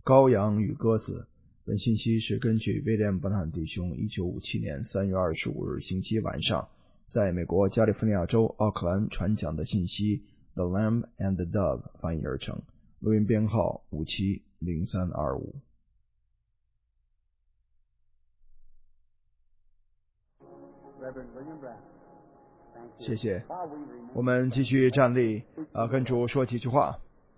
羔羊与鸽子。本信息是根据威廉·伯坦弟兄1957年3月25日星期晚上在美国加利福尼亚州奥克兰传讲的信息 The Lamb and the Dove 翻译而成，录音编号570325。谢谢。我们继续站立，跟主说几句话。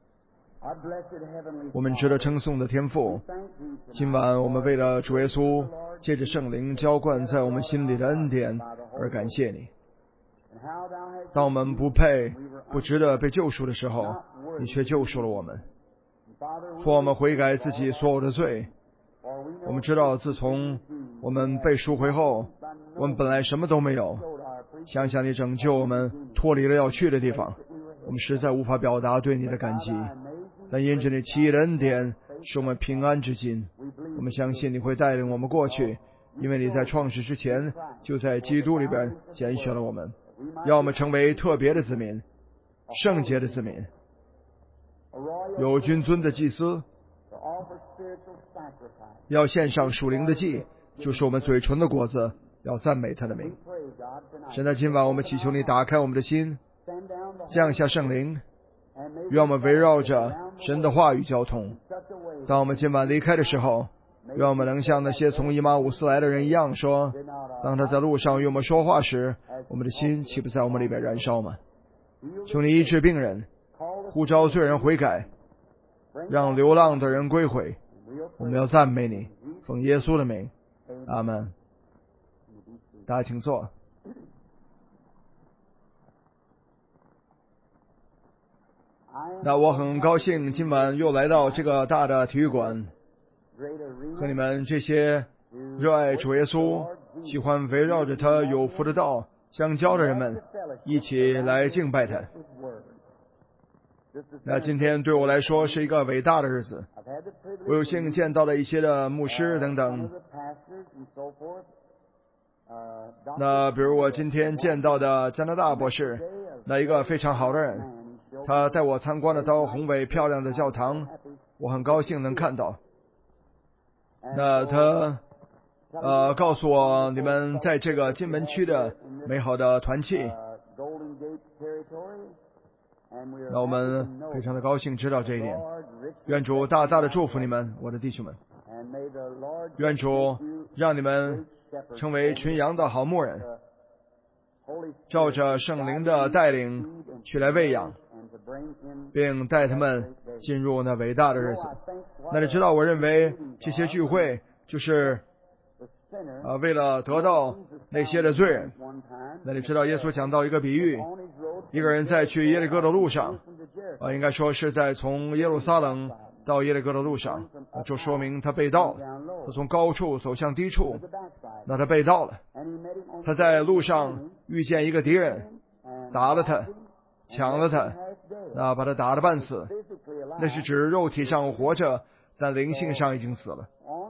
我们值得称颂的天父，今晚我们为了主耶稣借着圣灵浇灌在我们心里的恩典而感谢你。当我们不配不值得被救赎的时候，你却救赎了我们。父，我们悔改自己所有的罪。我们知道自从我们被赎回后，我们本来什么都没有。想想你拯救我们脱离了要去的地方，我们实在无法表达对你的感激。但因着你奇异的恩典，使我们平安至今。我们相信你会带领我们过去，因为你在创世之前就在基督里边拣选了我们，要我们成为特别的子民，圣洁的子民，有君尊的祭司，要献上属灵的祭，就是我们嘴唇的果子，要赞美他的名。现在今晚我们祈求你打开我们的心，降下圣灵，愿我们围绕着神的话语交通。当我们今晚离开的时候，愿我们能像那些从以马忤斯来的人一样说，当他在路上与我们说话时，我们的心岂不在我们里边燃烧吗？求你医治病人，呼召罪人悔改，让流浪的人归回。我们要赞美你，奉耶稣的名，阿们。大家请坐。那我很高兴今晚又来到这个大的体育馆，和你们这些热爱主耶稣、喜欢围绕着他有福的道相交的人们一起来敬拜他。那今天对我来说是一个伟大的日子，我有幸见到了一些的牧师等等。那比如我今天见到的加拿大博士，那一个非常好的人，他带我参观了到宏伟漂亮的教堂，我很高兴能看到。那他告诉我你们在这个金门区的美好的团契，那我们非常的高兴知道这一点。愿主大大的祝福你们，我的弟兄们。愿主让你们成为群羊的好牧人，照着圣灵的带领去来喂养，并带他们进入那伟大的日子。那你知道，我认为这些聚会就是为了得到那些的罪人。那你知道耶稣讲到一个比喻，一个人在去耶利哥的路上，应该说是在从耶路撒冷到耶利哥的路上，就说明他被盗了。他从高处走向低处，那他被盗了。他在路上遇见一个敌人，打了他，抢了他，把他打得半死。那是指肉体上活着，但灵性上已经死了。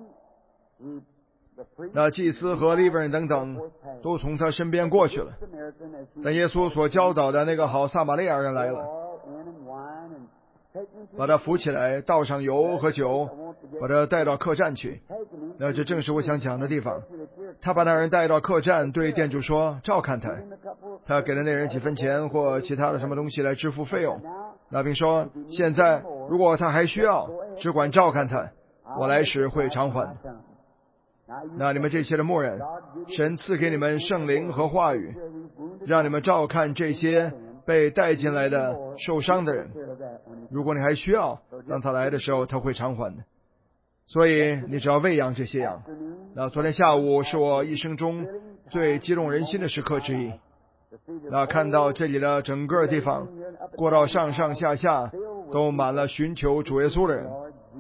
那祭司和利未人等等都从他身边过去了，但耶稣所教导的那个好撒玛利亚人来了，把他扶起来，倒上油和酒，把他带到客栈去。那这正是我想讲的地方。他把那人带到客栈，对店主说照看他，他给了那人几分钱或其他的什么东西来支付费用，那并说现在如果他还需要，只管照看他，我来时会偿还。那你们这些的牧人，神赐给你们圣灵和话语，让你们照看这些被带进来的受伤的人。如果你还需要，当他来的时候他会偿还的。所以你只要喂养这些羊。那昨天下午是我一生中最激动人心的时刻之一。那看到这里的整个地方，过道上上下下都满了寻求主耶稣的人。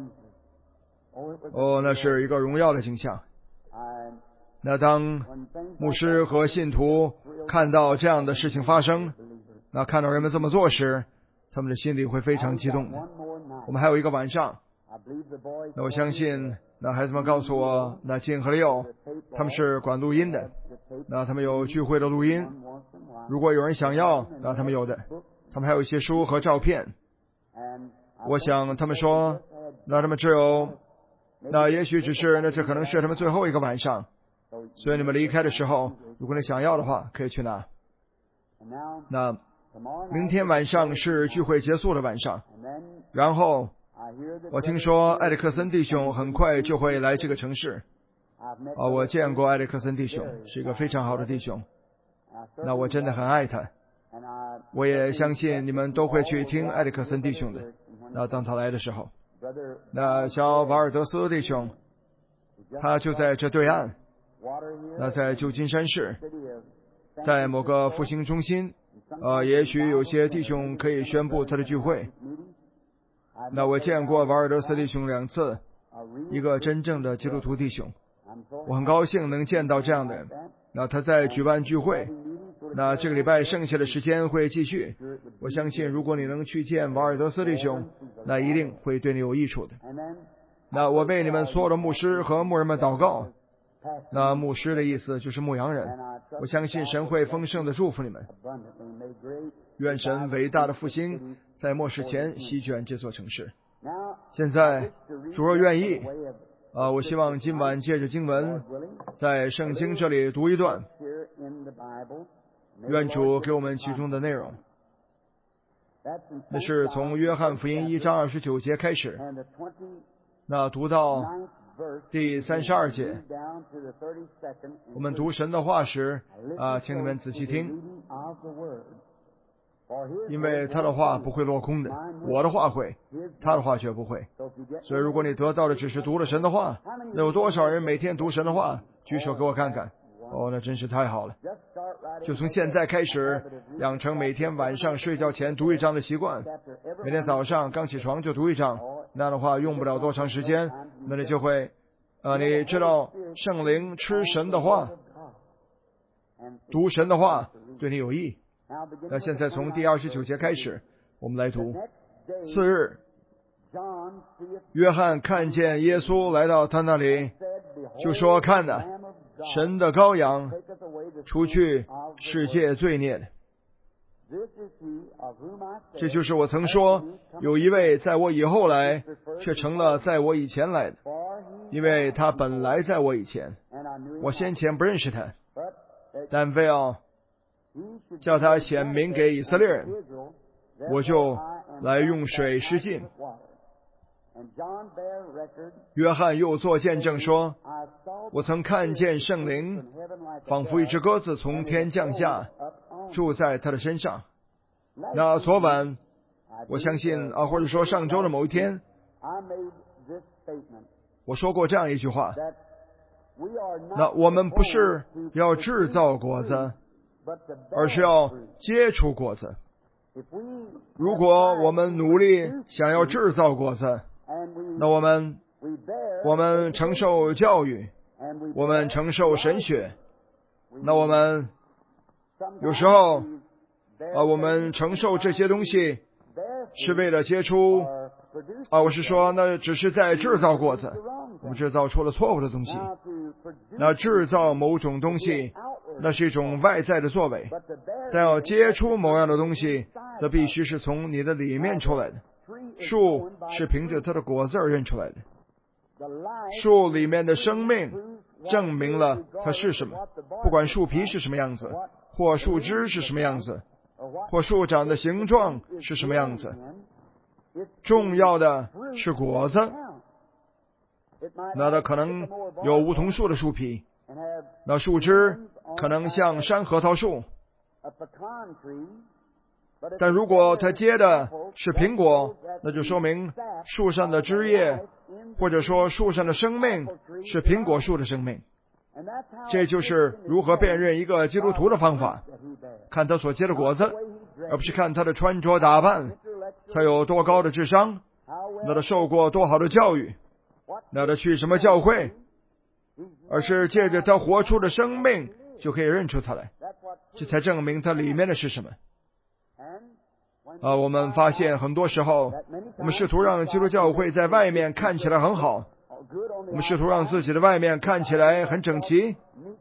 那是一个荣耀的景象。那当牧师和信徒看到这样的事情发生，那看到人们这么做时，他们的心里会非常激动的。我们还有一个晚上，那我相信那孩子们告诉我，那金和六他们是管录音的，那他们有聚会的录音，如果有人想要，那他们有的，他们还有一些书和照片。我想他们说那他们也许只是这可能是他们最后一个晚上，所以你们离开的时候，如果你想要的话，可以去拿。那明天晚上是聚会结束的晚上，然后我听说艾利克森弟兄很快就会来这个城市。我见过艾利克森弟兄，是一个非常好的弟兄。那我真的很爱他，我也相信你们都会去听艾利克森弟兄的。那当他来的时候，那小瓦尔德斯弟兄，他就在这对岸，那在旧金山市，在某个复兴中心。也许有些弟兄可以宣布他的聚会。那我见过瓦尔德斯弟兄2次，一个真正的基督徒弟兄，我很高兴能见到这样的人。那他在举办聚会，那这个礼拜剩下的时间会继续。我相信如果你能去见瓦尔德斯弟兄，那一定会对你有益处的。那我为你们所有的牧师和牧人们祷告。那牧师的意思就是牧羊人。我相信神会丰盛的祝福你们。愿神伟大的复兴在末世前席卷这座城市。现在主若愿意，我希望今晚借着经文在圣经这里读一段，愿主给我们其中的内容。那是从约翰福音1章29节开始，那读到第32节。我们读神的话时，请你们仔细听，因为他的话不会落空的，我的话会，他的话却不会。所以如果你得到的只是读了神的话，有多少人每天读神的话？举手给我看看。那真是太好了。就从现在开始养成每天晚上睡觉前读1章的习惯，每天早上刚起床就读1章，那样的话用不了多长时间，那你就会你知道圣灵吃神的话，读神的话对你有益。那现在从第29节开始我们来读。次日，约翰看见耶稣来到他那里，就说，看哪，神的羔羊，除去世界罪孽的。这就是我曾说，有一位在我以后来，却成了在我以前来的，因为他本来在我以前，我先前不认识他，但非要叫他显明给以色列人，我就来用水施浸。约翰又作见证说，我曾看见圣灵仿佛一只鸽子从天降下，住在他的身上。那昨晚我相信或者说上周的某一天，我说过这样一句话，那我们不是要制造果子，而是要结出果子。如果我们努力想要制造果子，那我们承受教育，我们承受神学，那我们有时候我们承受这些东西是为了结出我是说那只是在制造果子，我们制造出了错误的东西。那制造某种东西，那是一种外在的作为，但要结出某样的东西，则必须是从你的里面出来的。树是凭着它的果子而认出来的，树里面的生命证明了它是什么，不管树皮是什么样子，或树枝是什么样子，或树长的形状是什么样子，重要的是果子。那它可能有梧桐树的树皮，那树枝可能像山核桃树，但如果它结的是苹果，那就说明树上的枝叶，或者说树上的生命是苹果树的生命。这就是如何辨认一个基督徒的方法，看他所结的果子，而不是看他的穿着打扮，他有多高的智商，那他受过多好的教育，那他去什么教会，而是借着他活出的生命就可以认出他来，这才证明他里面的是什么。我们发现很多时候，我们试图让基督教会在外面看起来很好，我们试图让自己的外面看起来很整齐，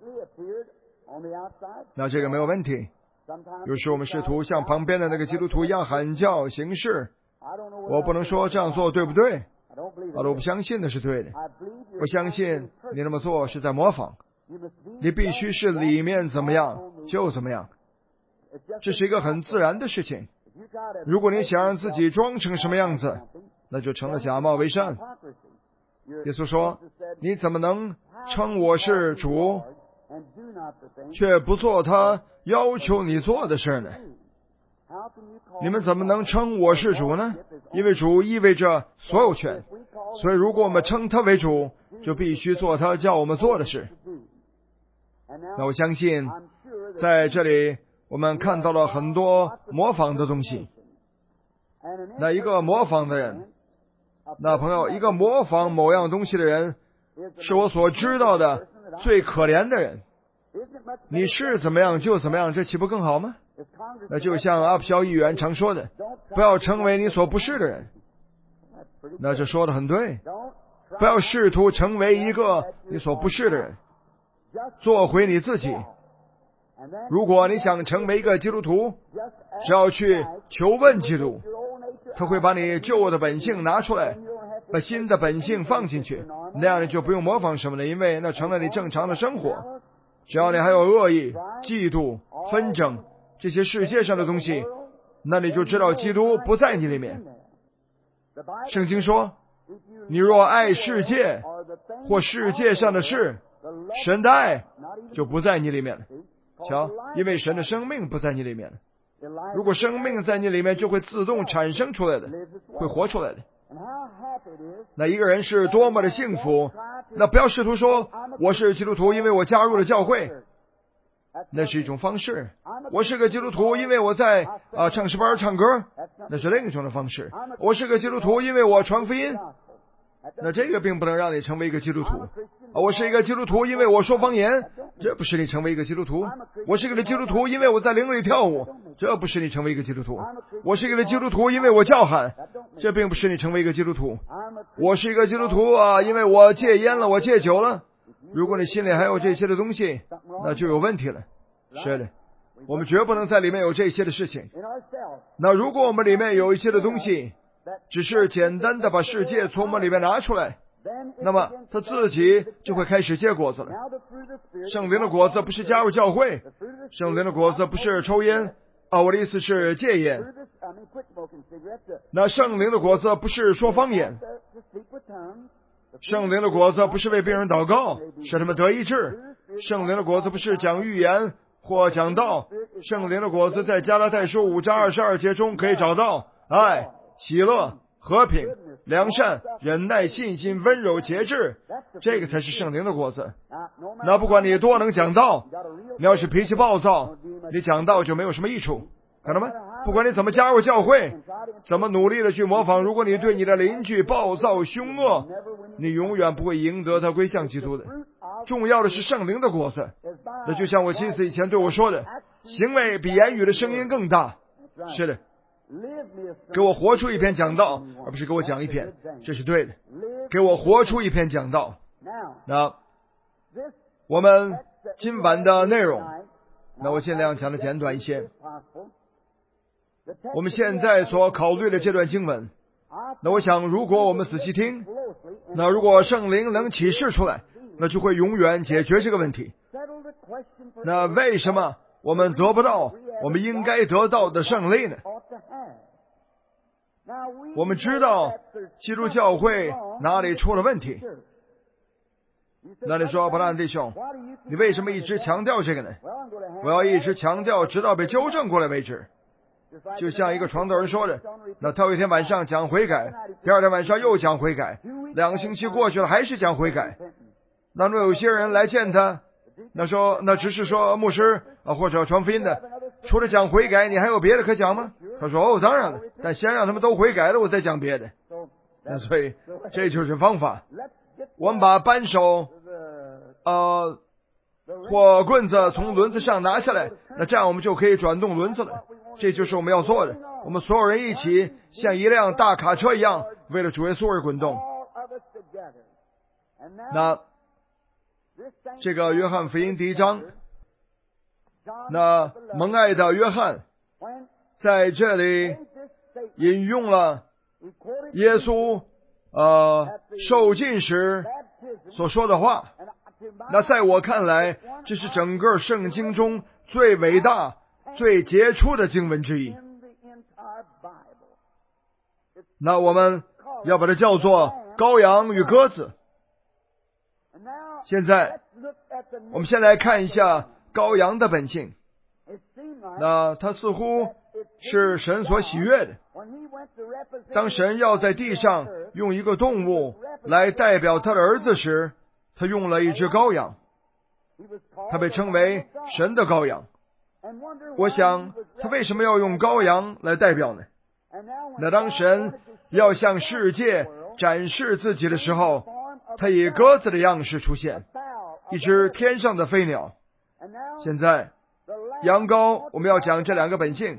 那这个没有问题。有时我们试图像旁边的那个基督徒一样喊叫行事，我不能说这样做对不对， 我不相信那是对的。我相信你那么做是在模仿。你必须是里面怎么样就怎么样，这是一个很自然的事情。如果你想让自己装成什么样子，那就成了假冒为善。耶稣说，你怎么能称我是主，却不做他要求你做的事呢？你们怎么能称我是主呢？因为主意味着所有权，所以如果我们称他为主，就必须做他叫我们做的事。那我相信在这里我们看到了很多模仿的东西。那一个模仿的人，那朋友，一个模仿某样东西的人，是我所知道的最可怜的人。你是怎么样就怎么样，这岂不更好吗？那就像阿普肖议员常说的，不要成为你所不是的人。那这说的很对，不要试图成为一个你所不是的人，做回你自己。如果你想成为一个基督徒，只要去求问基督，他会把你旧的本性拿出来，把新的本性放进去，那样你就不用模仿什么了，因为那成了你正常的生活。只要你还有恶意、嫉妒、纷争这些世界上的东西，那你就知道基督不在你里面。圣经说，你若爱世界或世界上的事，神的爱就不在你里面了。瞧，因为神的生命不在你里面了。如果生命在你里面，就会自动产生出来的，会活出来的。那一个人是多么的幸福，那不要试图说我是基督徒因为我加入了教会，那是一种方式。我是个基督徒因为我在唱诗班唱歌，那是另一种的方式。我是个基督徒因为我传福音，那这个并不能让你成为一个基督徒。我是一个基督徒因为我说方言，这不使你成为一个基督徒。我是一个基督徒因为我在灵里跳舞，这不使你成为一个基督徒。我是一个基督徒因为我叫喊，这并不使你成为一个基督徒。我是一个基督徒因为我戒烟了，我戒酒了。如果你心里还有这些的东西，那就有问题了。是的，我们绝不能在里面有这些的事情。那如果我们里面有一些的东西，只是简单的把世界从我们里面拿出来，那么他自己就会开始结果子了。圣灵的果子不是加入教会，圣灵的果子不是抽烟我的意思是戒烟。那圣灵的果子不是说方言，圣灵的果子不是为病人祷告使他们得医治，圣灵的果子不是讲预言或讲道，圣灵的果子在加拉太书5章22节中可以找到爱、喜乐、和平、良善、忍耐、信心、温柔、节制，这个才是圣灵的果子。那不管你多能讲道，你要是脾气暴躁，你讲道就没有什么益处，看到吗？不管你怎么加入教会，怎么努力的去模仿，如果你对你的邻居暴躁凶恶，你永远不会赢得他归向基督的。重要的是圣灵的果子。那就像我妻子以前对我说的，行为比言语的声音更大。是的，给我活出一篇讲道，而不是给我讲一篇，这是对的。给我活出一篇讲道。那我们今晚的内容，那我尽量讲的简短一些。我们现在所考虑的这段经文，那我想如果我们仔细听，那如果圣灵能启示出来，那就会永远解决这个问题。那为什么我们得不到我们应该得到的胜利呢？我们知道基督教会哪里出了问题。那你说，伯兰弟兄，你为什么一直强调这个呢？我要一直强调直到被纠正过来为止。就像一个传道人说的，那头一天晚上讲悔改，第二天晚上又讲悔改，2个星期过去了还是讲悔改。那么有些人来见他，那只是说牧师或者传福音的，除了讲悔改你还有别的可讲吗？他说当然了，但先让他们都悔改了我再讲别的。那所以这就是方法。我们把扳手或棍子从轮子上拿下来，那这样我们就可以转动轮子了。这就是我们要做的。我们所有人一起像一辆大卡车一样，为了主耶稣而滚动。那这个约翰福音第1章，那蒙爱的约翰在这里引用了耶稣受浸时所说的话。那在我看来，这是整个圣经中最伟大、最杰出的经文之一。那我们要把它叫做羔羊与鸽子。现在我们先来看一下羔羊的本性。那它似乎是神所喜悦的。当神要在地上用一个动物来代表他的儿子时，他用了一只羔羊，他被称为神的羔羊。我想他为什么要用羔羊来代表呢？那当神要向世界展示自己的时候，他以鸽子的样式出现，一只天上的飞鸟。现在羊羔我们要讲这两个本性。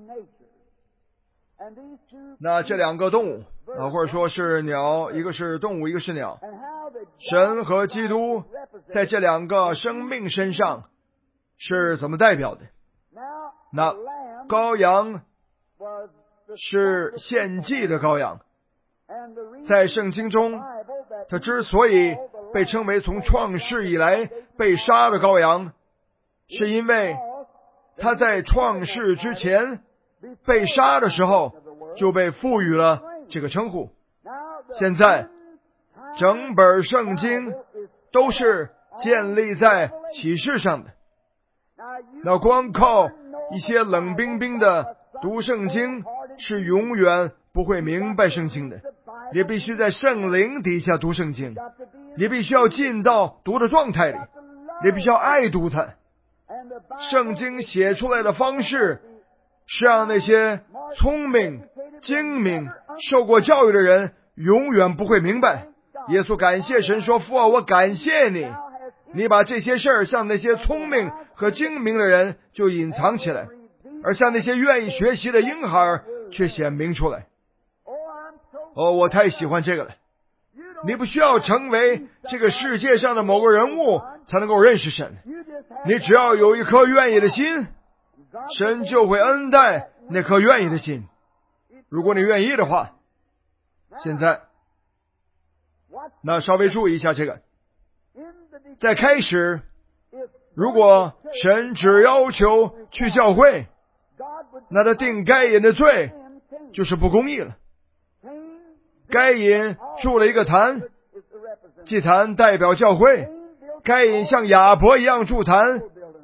那这两个动物或者说是鸟，一个是动物，一个是鸟。神和基督在这两个生命身上是怎么代表的？那羔羊是献祭的羔羊。在圣经中，它之所以被称为从创世以来被杀的羔羊，是因为它在创世之前被杀的时候就被赋予了这个称呼。现在整本圣经都是建立在启示上的。那光靠一些冷冰冰的读圣经是永远不会明白圣经的。你必须在圣灵底下读圣经，你必须要进到读的状态里，你必须要爱读它。圣经写出来的方式是让那些聪明、精明、受过教育的人永远不会明白。耶稣感谢神说：父啊，我感谢你，你把这些事儿向那些聪明和精明的人就隐藏起来，而向那些愿意学习的婴孩却显明出来。我太喜欢这个了。你不需要成为这个世界上的某个人物才能够认识神，你只要有一颗愿意的心，神就会恩待那颗愿意的心。如果你愿意的话。现在那稍微注意一下这个。在开始，如果神只要求去教会，那他定该隐的罪就是不公义了。该隐筑了一个坛，祭坛代表教会。该隐像亚伯一样筑坛，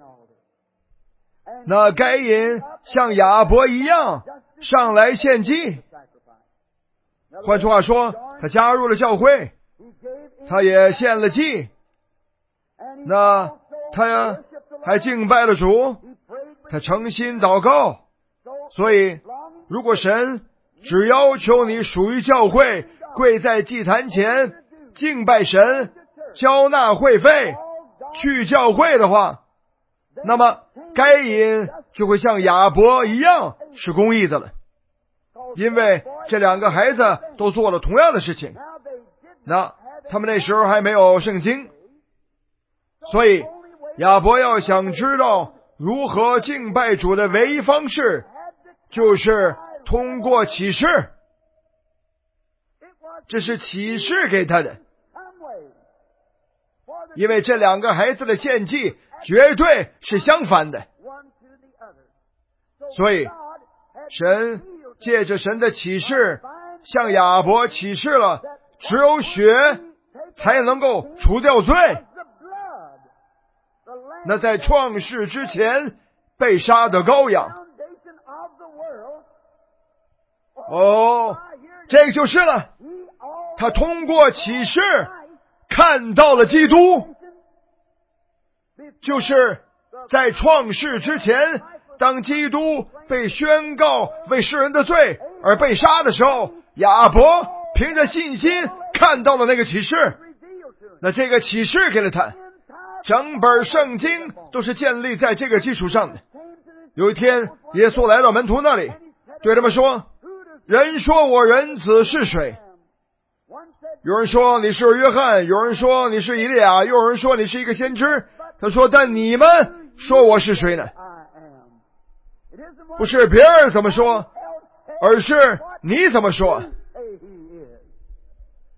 那该隐像亚伯一样上来献祭。换句话说，他加入了教会，他也献了祭，那他还敬拜了主，他诚心祷告。所以如果神只要求你属于教会，跪在祭坛前敬拜神，交纳会费，去教会的话，那么该隐就会像亚伯一样是公义的了。因为这两个孩子都做了同样的事情，那他们那时候还没有圣经，所以亚伯要想知道如何敬拜主的唯一方式，就是通过启示。这是启示给他的。因为这两个孩子的献祭绝对是相反的，所以神借着神的启示向亚伯启示了，只有血才能够除掉罪。那在创世之前被杀的羔羊，这个就是了。他通过启示看到了基督，就是在创世之前，当基督被宣告为世人的罪而被杀的时候，亚伯凭着信心看到了那个启示。那这个启示给了他，整本圣经都是建立在这个基础上的。有一天耶稣来到门徒那里，对他们说：人说我人子是谁？有人说你是约翰，有人说你是以利亚，又有人说你是一个先知。他说：但你们说我是谁呢？不是别人怎么说，而是你怎么说。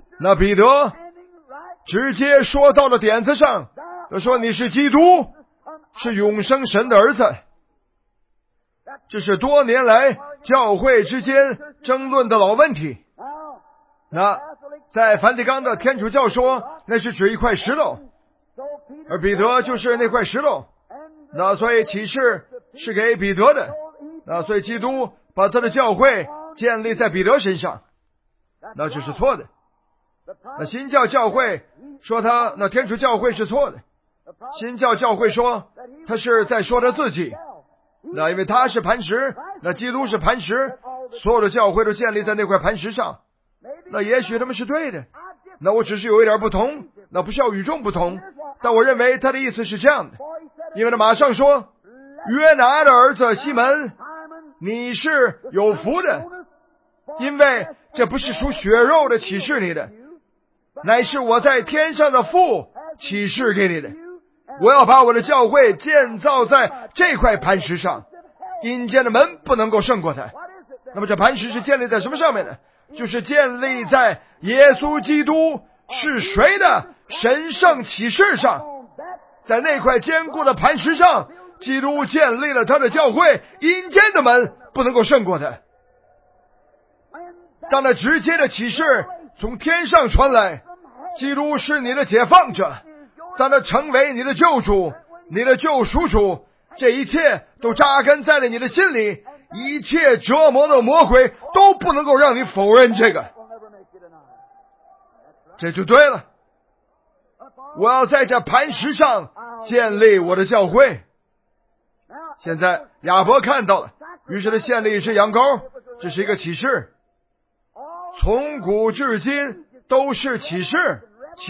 那彼得直接说到了点子上，他说你是基督，是永生神的儿子。这是多年来教会之间争论的老问题。那在梵蒂冈的天主教说那是指一块石头，而彼得就是那块石头。那所以启示是给彼得的，那所以基督把他的教会建立在彼得身上，那这是错的。那新教教会说那天主教会是错的，新教教会说他是在说他自己。那因为他是磐石，那基督是磐石，所有的教会都建立在那块磐石上。那也许他们是对的，那我只是有一点不同，那不是要与众不同，但我认为他的意思是这样的。因为他马上说，约拿的儿子西门，你是有福的，因为这不是属血肉的启示你的，乃是我在天上的父启示给你的。我要把我的教会建造在这块磐石上，阴间的门不能够胜过它。那么这磐石是建立在什么上面呢？就是建立在耶稣基督是谁的神圣启示上。在那块坚固的磐石上，基督建立了他的教会，阴间的门不能够胜过他。当那直接的启示从天上传来，基督是你的解放者，当他成为你的救主，你的救赎主，这一切都扎根在了你的心里，一切折磨的魔鬼都不能够让你否认这个。这就对了，我要在这磐石上建立我的教会。现在亚伯看到了，于是他献了一只羊羔，这是一个启示，从古至今都是启示。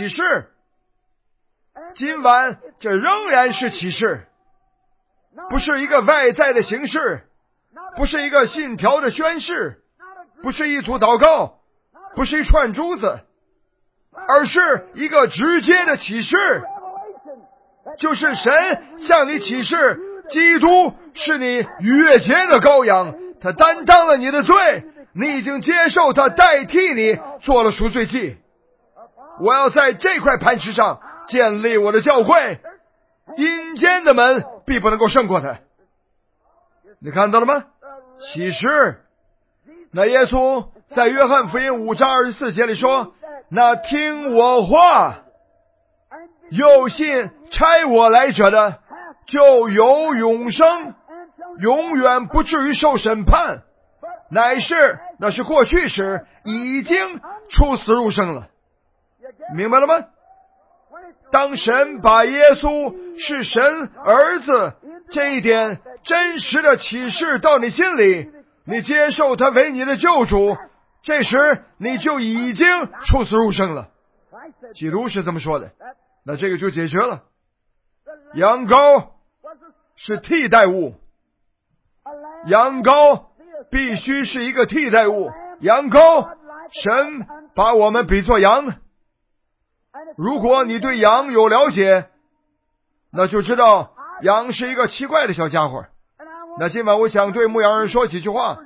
今晚这仍然是启示，不是一个外在的形式，不是一个信条的宣誓，不是一组祷告，不是一串珠子，而是一个直接的启示，就是神向你启示，基督是你逾越节的羔羊，他担当了你的罪，你已经接受他代替你做了赎罪祭。我要在这块磐石上建立我的教会，阴间的门必不能够胜过他。你看到了吗？启示。那耶稣在约翰福音5章24节里说，那听我话又信差我来者的就有永生，永远不至于受审判，那是过去时已经出死入生了。明白了吗？当神把耶稣是神儿子这一点真实的启示到你心里，你接受他为你的救主，这时你就已经出死入生了。基督是这么说的，那这个就解决了。羊羔是替代物，羊羔必须是一个替代物。羊羔，神把我们比作羊。如果你对羊有了解，那就知道羊是一个奇怪的小家伙。那今晚我想对牧羊人说几句话。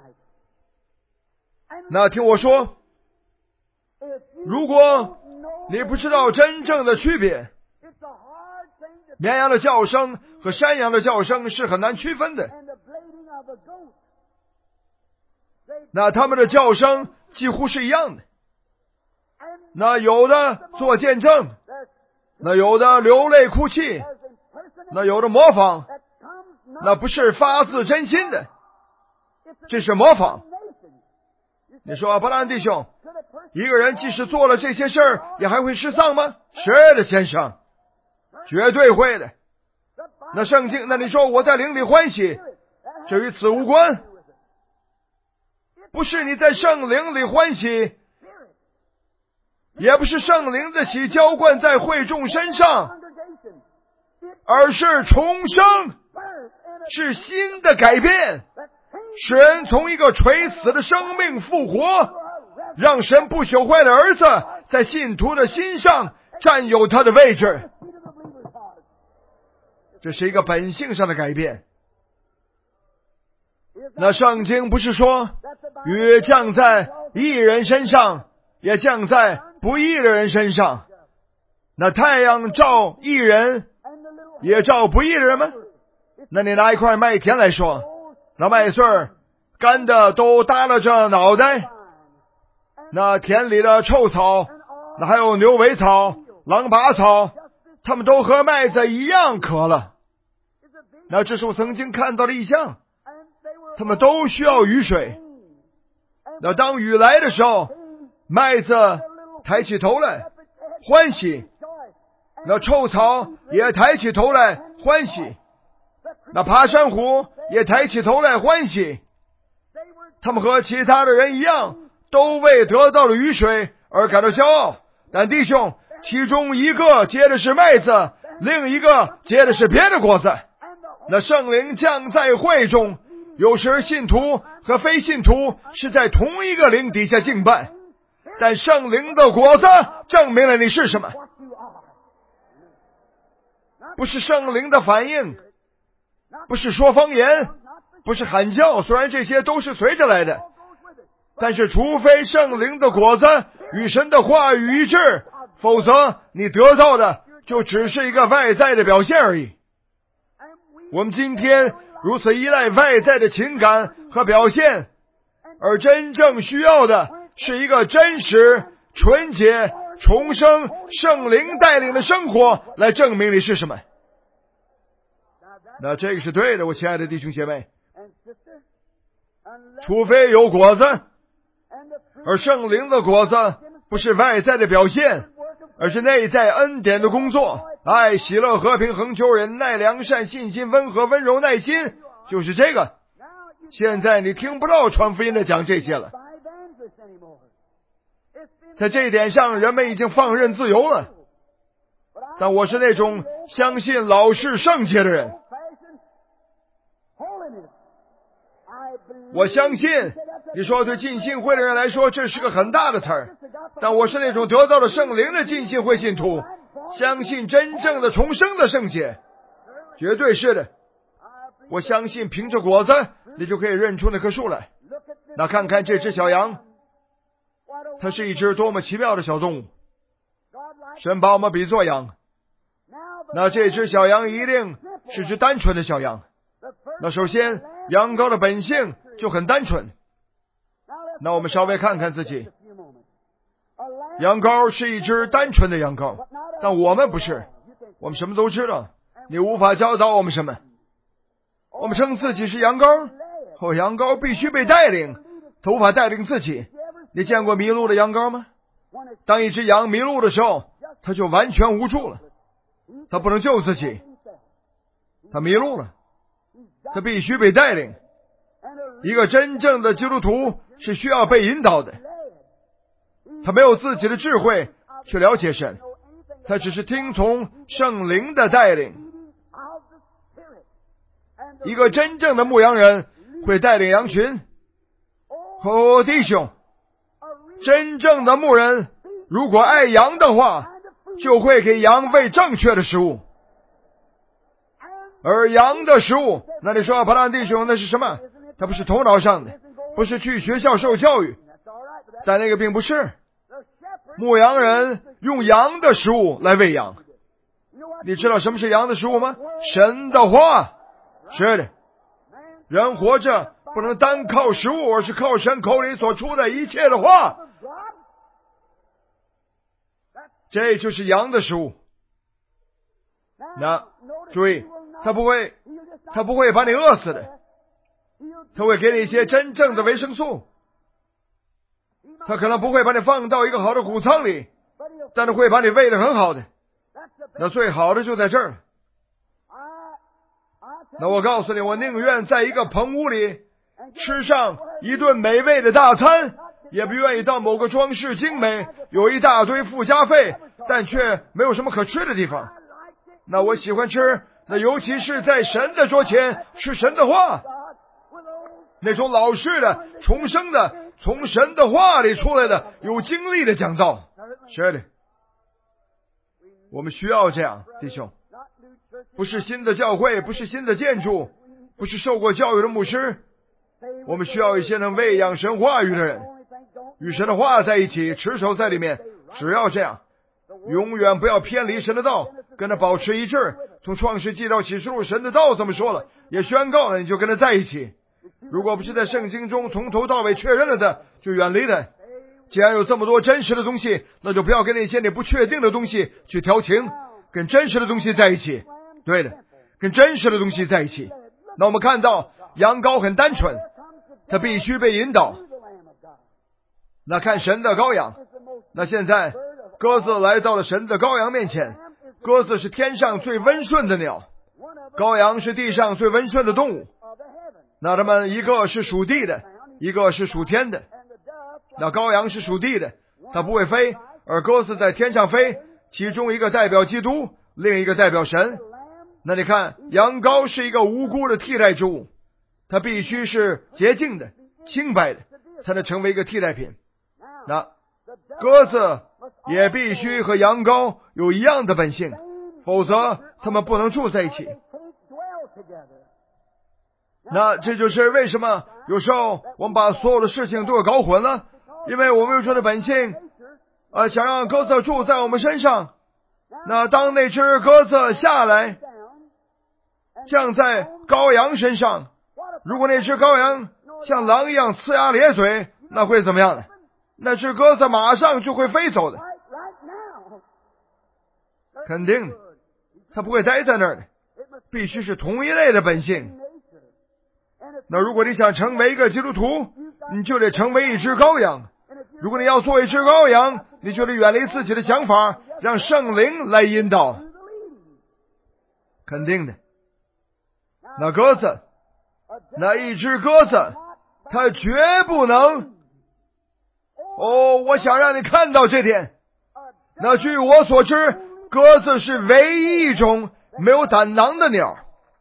那听我说，如果你不知道真正的区别，绵羊的叫声和山羊的叫声是很难区分的。那他们的叫声几乎是一样的。那有的做见证，那有的流泪哭泣，那有的模仿，那不是发自真心的，这是模仿。你说伯兰弟兄，一个人即使做了这些事儿，也还会失丧吗？是的，先生，绝对会的。那圣经，那你说我在灵里欢喜，这与此无关。不是你在圣灵里欢喜，也不是圣灵的喜浇灌在会众身上，而是重生，是新的改变，使人从一个垂死的生命复活，让神不朽坏的儿子在信徒的心上占有他的位置。这是一个本性上的改变。那圣经不是说雨降在义人身上， 也降在不义的人身上。那太阳照义人，也照不义的人吗？那你拿一块麦田来说，那麦穗儿干的都耷拉着脑袋，那田里的臭草，那还有牛尾草、狼拔草，他们都和麦子一样渴了。那这是我曾经看到的异象，他们都需要雨水。那当雨来的时候，麦子抬起头来欢喜，那臭草也抬起头来欢喜，那爬山虎也抬起头来欢喜。他们和其他的人一样，都为得到了雨水而感到骄傲。但弟兄，其中一个结的是麦子，另一个结的是别的果子。那圣灵降在会中，有时信徒和非信徒是在同一个灵底下敬拜，但圣灵的果子证明了你是什么，不是圣灵的反应，不是说方言，不是喊叫，虽然这些都是随着来的，但是除非圣灵的果子与神的话语一致，否则你得到的就只是一个外在的表现而已。我们今天如此依赖外在的情感和表现，而真正需要的是一个真实、纯洁、重生、圣灵带领的生活来证明你是什么。那这个是对的，我亲爱的弟兄姐妹，除非有果子，而圣灵的果子不是外在的表现，而是内在恩典的工作，爱、喜乐、和平、恒久、忍耐、良善、信心、温和、温柔、耐心，就是这个。现在你听不到传福音的讲这些了，在这一点上人们已经放任自由了。但我是那种相信老是圣洁的人，我相信你说对浸信会的人来说这是个很大的词儿，但我是那种得到了圣灵的浸信会信徒，相信真正的重生的圣洁，绝对是的。我相信凭着果子你就可以认出那棵树来。那看看这只小羊，它是一只多么奇妙的小动物，神把我们比作羊，那这只小羊一定是只单纯的小羊。那首先羊羔的本性就很单纯。那我们稍微看看自己，羊羔是一只单纯的羊羔，但我们不是，我们什么都知道，你无法教导我们什么。我们称自己是羊羔，羊羔必须被带领，它无法带领自己。你见过迷路的羊羔吗？当一只羊迷路的时候，它就完全无助了，它不能救自己，它迷路了，它必须被带领。一个真正的基督徒是需要被引导的，他没有自己的智慧去了解神，他只是听从圣灵的带领。一个真正的牧羊人会带领羊群。弟兄，真正的牧人如果爱羊的话，就会给羊喂正确的食物。而羊的食物，那你说巴兰弟兄那是什么？它不是头脑上的，不是去学校受教育，但那个并不是。牧羊人用羊的食物来喂羊。你知道什么是羊的食物吗？神的话。是的，人活着不能单靠食物，而是靠神口里所出的一切的话。这就是羊的食物。那注意，他不会把你饿死的，他会给你一些真正的维生素。他可能不会把你放到一个好的谷仓里，但是会把你喂得很好的。那最好的就在这儿。那我告诉你，我宁愿在一个棚屋里吃上一顿美味的大餐，也不愿意到某个装饰精美、有一大堆附加费，但却没有什么可吃的地方。那我喜欢吃，那尤其是在神的桌前吃神的话，那种老式的、重生的、从神的话里出来的、有经历的讲道。是的，我们需要这样，弟兄。不是新的教会，不是新的建筑，不是受过教育的牧师，我们需要一些能喂养神话语的人。 与神的话在一起，持守在里面，只要这样，永远不要偏离神的道，跟他保持一致。从创世纪到启示录，神的道这么说了，也宣告了，你就跟他在一起。如果不是在圣经中从头到尾确认了的，就远离他。既然有这么多真实的东西，那就不要跟那些你不确定的东西去调情，跟真实的东西在一起。对的，跟真实的东西在一起。那我们看到羊羔很单纯，它必须被引导。那看神的羔羊，那现在鸽子来到了神的羔羊面前。鸽子是天上最温顺的鸟，羔羊是地上最温顺的动物。那他们一个是属地的，一个是属天的。那羔羊是属地的，它不会飞，而鸽子在天上飞，其中一个代表基督，另一个代表神。那你看，羊羔是一个无辜的替代之物，它必须是洁净的、清白的，才能成为一个替代品。那鸽子也必须和羊羔有一样的本性，否则它们不能住在一起。那这就是为什么有时候我们把所有的事情都给搞混了，因为我们有这的本性想让鸽子住在我们身上。那当那只鸽子下来降在羔羊身上，如果那只羔羊像狼一样呲牙咧嘴，那会怎么样呢？那只鸽子马上就会飞走的，肯定的，它不会待在那儿的，必须是同一类的本性。那如果你想成为一个基督徒，你就得成为一只羔羊。如果你要做一只羔羊，你就得远离自己的想法，让圣灵来引导。肯定的。那鸽子，那一只鸽子，它绝不能。我想让你看到这点。那据我所知，鸽子是唯一一种没有胆囊的鸟。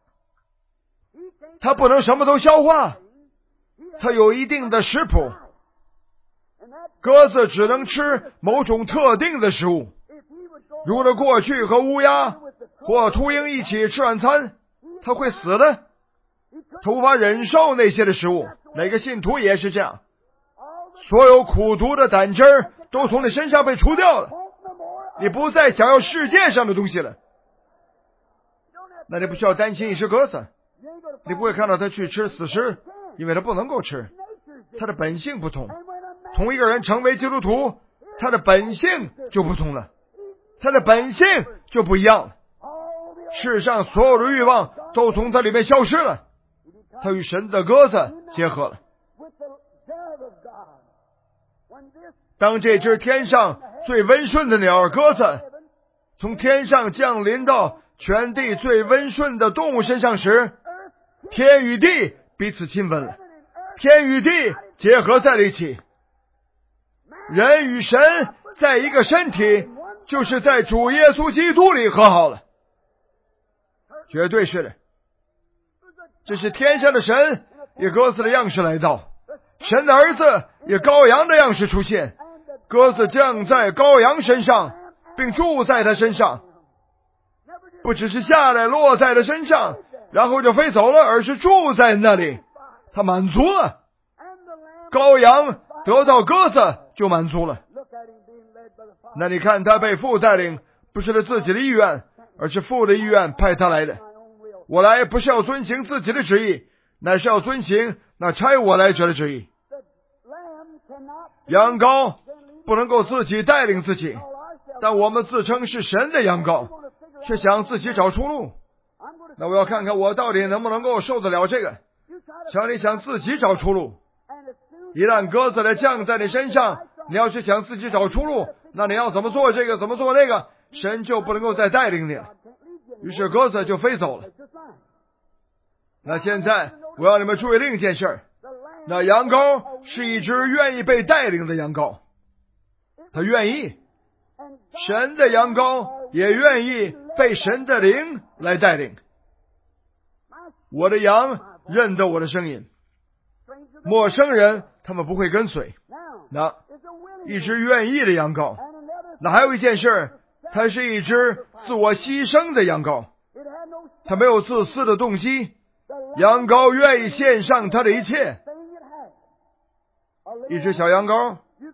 它不能什么都消化，它有一定的食谱。鸽子只能吃某种特定的食物。如果它过去和乌鸦或秃鹰一起吃晚餐，它会死的。它无法忍受那些的食物。哪个信徒也是这样，所有苦毒的胆汁儿都从你身上被除掉了，你不再想要世界上的东西了。那你不需要担心一只鸽子，你不会看到它去吃死尸，因为它不能够吃，它的本性不同。同一个人成为基督徒，他的本性就不同了，他的本性就不一样了。世上所有的欲望都从它里面消失了，他与神的鸽子结合了。当这只天上最温顺的鸟鸽子从天上降临到全地最温顺的动物身上时，天与地彼此亲吻了，天与地结合在了一起。人与神在一个身体，就是在主耶稣基督里和好了。绝对是的。这是天上的神以鸽子的样式来到，神的儿子以羔羊的样式出现，鸽子降在羔羊身上，并住在他身上，不只是下来落在他身上然后就飞走了，而是住在那里，他满足了。羔羊得到鸽子就满足了。那你看他被父带领，不是他自己的意愿，而是父的意愿派他来的。我来不是要遵行自己的旨意，乃是要遵行那差我来者的旨意。羊羔不能够自己带领自己，但我们自称是神的羊羔，却想自己找出路。那我要看看我到底能不能够受得了这个。想你想自己找出路，一旦鸽子来降在你身上，你要去想自己找出路，那你要怎么做这个怎么做那个，神就不能够再带领你了。于是鸽子就飞走了。那现在我要你们注意另一件事，那羊羔是一只愿意被带领的羊羔，他愿意，神的羊羔也愿意被神的灵来带领。我的羊认得我的声音，陌生人他们不会跟随。那一只愿意的羊羔。那还有一件事，它是一只自我牺牲的羊羔，它没有自私的动机。羊羔愿意献上它的一切。一只小羊羔，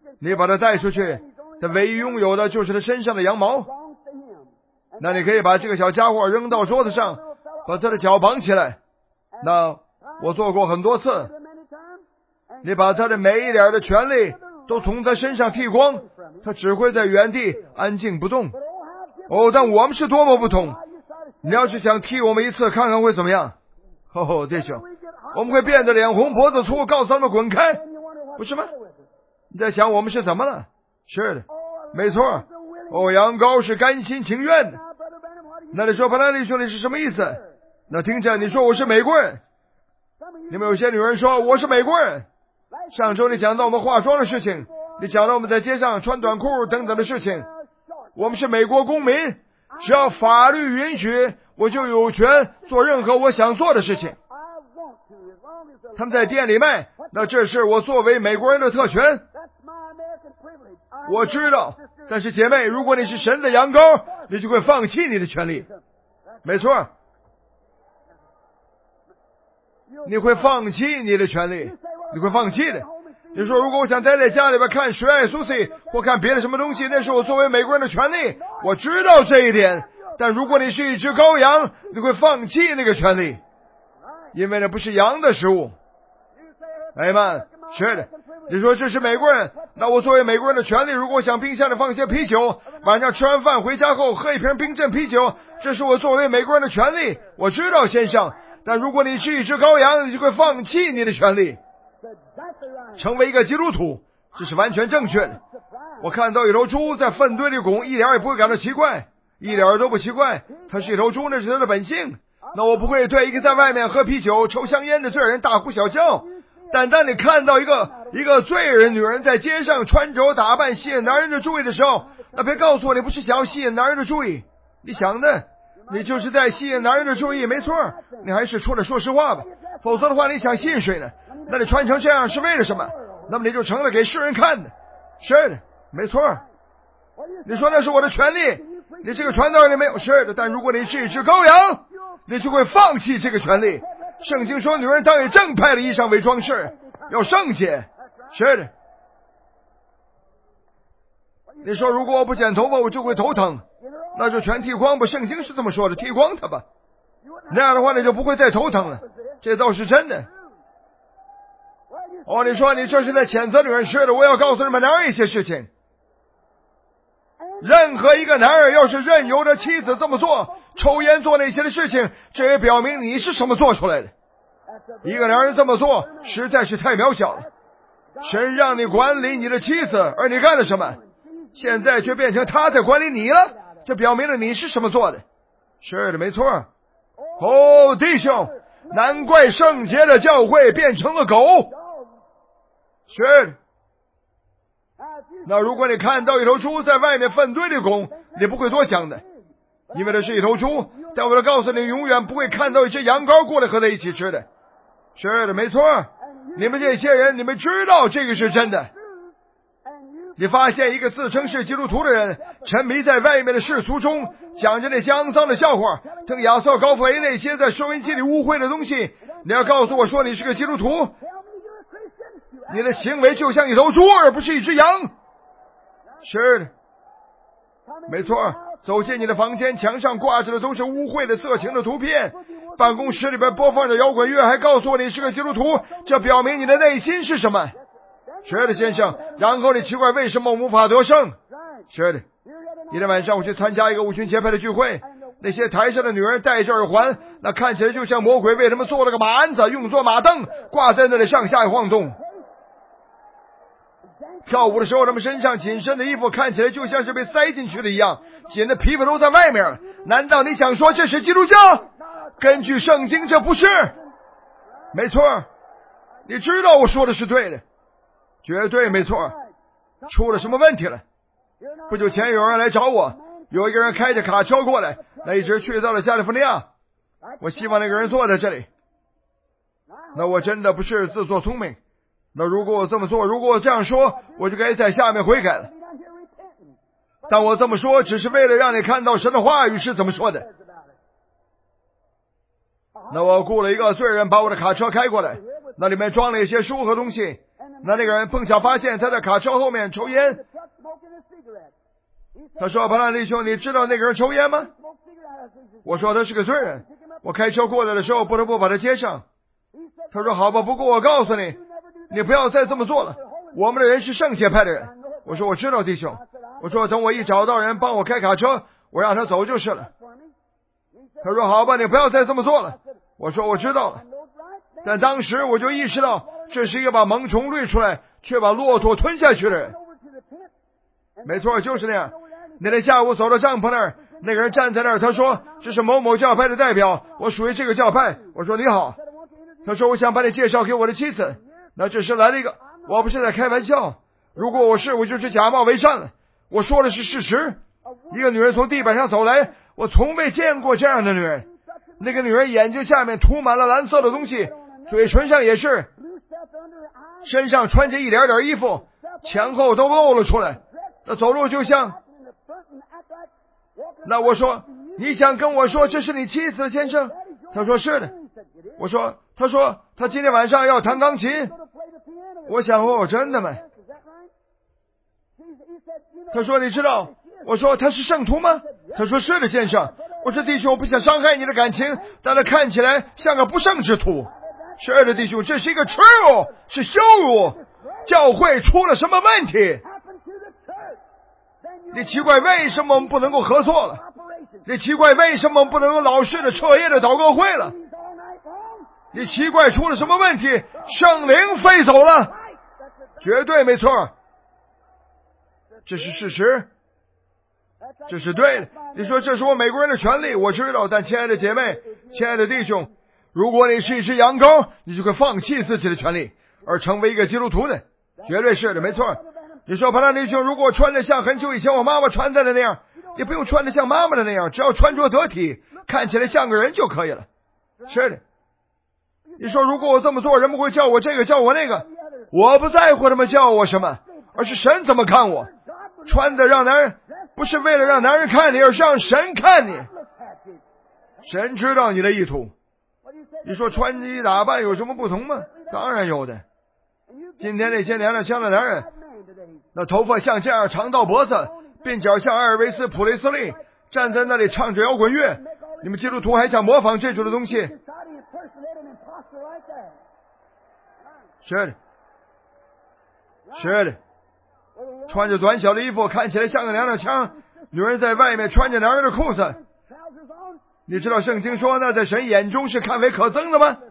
你把他带出去，他唯一拥有的就是他身上的羊毛。那你可以把这个小家伙扔到桌子上，把他的脚绑起来。那我做过很多次。你把他的每一点的权利都从他身上剃光，他只会在原地安静不动。但我们是多么不同！你要是想踢我们一次看看会怎么样？弟兄，我们会变得脸红脖子粗，告诉他们滚开，不是吗？你在想我们是怎么了？是的，没错。羊羔是甘心情愿的。那你说巴拿利兄弟是什么意思？那听着，你说我是美国人。你们有些女人说我是美国人。上周你讲到我们化妆的事情，你讲到我们在街上穿短裤等等的事情。我们是美国公民，只要法律允许，我就有权做任何我想做的事情。他们在店里卖，那这是我作为美国人的特权。我知道，但是姐妹，如果你是神的羊羔，你就会放弃你的权利。没错，你会放弃你的权利，你会放弃的。你说如果我想待在家里边看谁爱苏西或看别的什么东西，那是我作为美国人的权利，我知道这一点。但如果你是一只羔羊，你会放弃那个权利，因为那不是羊的食物。哎们，是的。你说这是美国人，那我作为美国人的权利，如果我想冰箱里放些啤酒，晚上吃完饭回家后喝一瓶冰镇啤酒，这是我作为美国人的权利。我知道先生，但如果你是一只羔羊，你就会放弃你的权利，成为一个基督徒，这是完全正确的。我看到一头猪在粪堆里拱，一点也不会感到奇怪，一点都不奇怪，它是一头猪，那是它的本性。那我不会对一个在外面喝啤酒抽香烟的罪人大呼小叫。但当你看到一个罪人女人在街上穿着打扮吸引男人的注意的时候，那别告诉我你不是想要吸引男人的注意，你想的你就是在吸引男人的注意，没错，你还是出来说实话吧，否则的话你想吸引谁呢？那你穿成这样是为了什么？那么你就成了给世人看的。是的，没错。你说那是我的权利，你这个传道人没有。是的，但如果你是一只羔羊，你就会放弃这个权利。圣经说女人当以正派的衣裳为装饰，要圣洁。是的。你说如果我不剪头发我就会头疼，那就全剃光吧，圣经是这么说的，剃光它吧，那样的话你就不会再头疼了，这倒是真的。你说你这是在谴责女人。是的，我要告诉你们男人一些事情。任何一个男人要是任由着妻子这么做，抽烟做那些的事情，这也表明你是什么做出来的。一个男人这么做实在是太渺小了。神让你管理你的妻子，而你干了什么？现在却变成他在管理你了，这表明了你是什么做的。是的，没错。弟兄，难怪圣洁的教会变成了狗。是的。那如果你看到一头猪在外面粪堆里拱，你不会多想的，因为这是一头猪。但我要告诉你，永远不会看到一只羊羔过来和它一起吃的。是的，没错。你们这些人，你们知道这个是真的。你发现一个自称是基督徒的人沉迷在外面的世俗中，讲着那些肮脏的笑话，听亚瑟高弗雷那些在收音机里污秽的东西，你要告诉我说你是个基督徒，你的行为就像一头猪而不是一只羊。是的，没错。走进你的房间，墙上挂着的都是污秽的色情的图片，办公室里边播放着摇滚乐，还告诉我你是个基督徒，这表明你的内心是什么？是的，先生。然后你奇怪为什么我无法得胜？是的。一天晚上我去参加一个五旬节派的聚会，那些台上的女人戴着耳环，那看起来就像魔鬼为他们做了个马鞍子，用作马凳，挂在那里上下晃动。跳舞的时候，他们身上紧身的衣服看起来就像是被塞进去的一样，紧的皮肤都在外面。难道你想说这是基督教？根据圣经这不是。没错，你知道我说的是对的，绝对没错。出了什么问题了？不久前有人来找我，有一个人开着卡车过来，那一直去到了加利福尼亚。我希望那个人坐在这里。那我真的不是自作聪明。那如果我这么做，如果我这样说，我就该在下面悔改了。但我这么说只是为了让你看到神的话语是怎么说的。那我雇了一个罪人把我的卡车开过来，那里面装了一些书和东西。 那个人碰巧发现他在卡车后面抽烟。他说：巴拿弟兄，你知道那个人抽烟吗？我说他是个罪人，我开车过来的时候不得不把他接上。他说好吧，不过我告诉你，你不要再这么做了，我们的人是圣洁派的人。我说我知道弟兄，我说等我一找到人帮我开卡车，我让他走就是了。他说好吧，你不要再这么做了。我说我知道了。但当时我就意识到，这是一个把萌虫滤出来却把骆驼吞下去的人。没错，就是那样。那天下午走到帐篷那儿，那个人站在那儿，他说这是某某教派的代表，我属于这个教派。我说你好。他说我想把你介绍给我的妻子。那这时来了一个，我不是在开玩笑，如果我是，我就是假冒伪善了。我说的是事实。一个女人从地板上走来，我从未见过这样的女人。那个女人眼睛下面涂满了蓝色的东西，嘴唇上也是，身上穿着一点点衣服，前后都露了出来。那走路就像……那我说你想跟我说这是你妻子先生？他说是的。我说他说他今天晚上要弹钢琴。我想哦，真的吗？他说你知道？我说他是圣徒吗？他说是的先生。我说弟兄，我不想伤害你的感情，但他看起来像个不圣之徒。是的弟兄，这是一个耻辱，是羞辱。教会出了什么问题？你奇怪为什么我们不能够合作了？你奇怪为什么我们不能够老式的彻夜的祷告会了？你奇怪出了什么问题？圣灵飞走了，绝对没错，这是事实，这是对的。你说这是我美国人的权利，我知道，但亲爱的姐妹，亲爱的弟兄，如果你是一只羊羔，你就会放弃自己的权利而成为一个基督徒的，绝对是的，没错。你说巴拿弟兄，如果穿得像很久以前我妈妈穿的那样，也不用穿得像妈妈的那样，只要穿着得体，看起来像个人就可以了。是的。你说如果我这么做，人们会叫我这个叫我那个，我不在乎他们叫我什么，而是神怎么看我。穿的让男人，不是为了让男人看你，而是让神看你。神知道你的意图。你说穿衣打扮有什么不同吗？当然有的。今天那些娘娘腔的男人，那头发像这样长到脖子，鬓角像阿尔维斯普雷斯利，站在那里唱着摇滚乐，你们基督徒还想模仿这种的东西？是的，是的，穿着短小的衣服，看起来像个娘娘腔。女人在外面穿着男人的裤子，你知道圣经说那在神眼中是看为可憎的吗？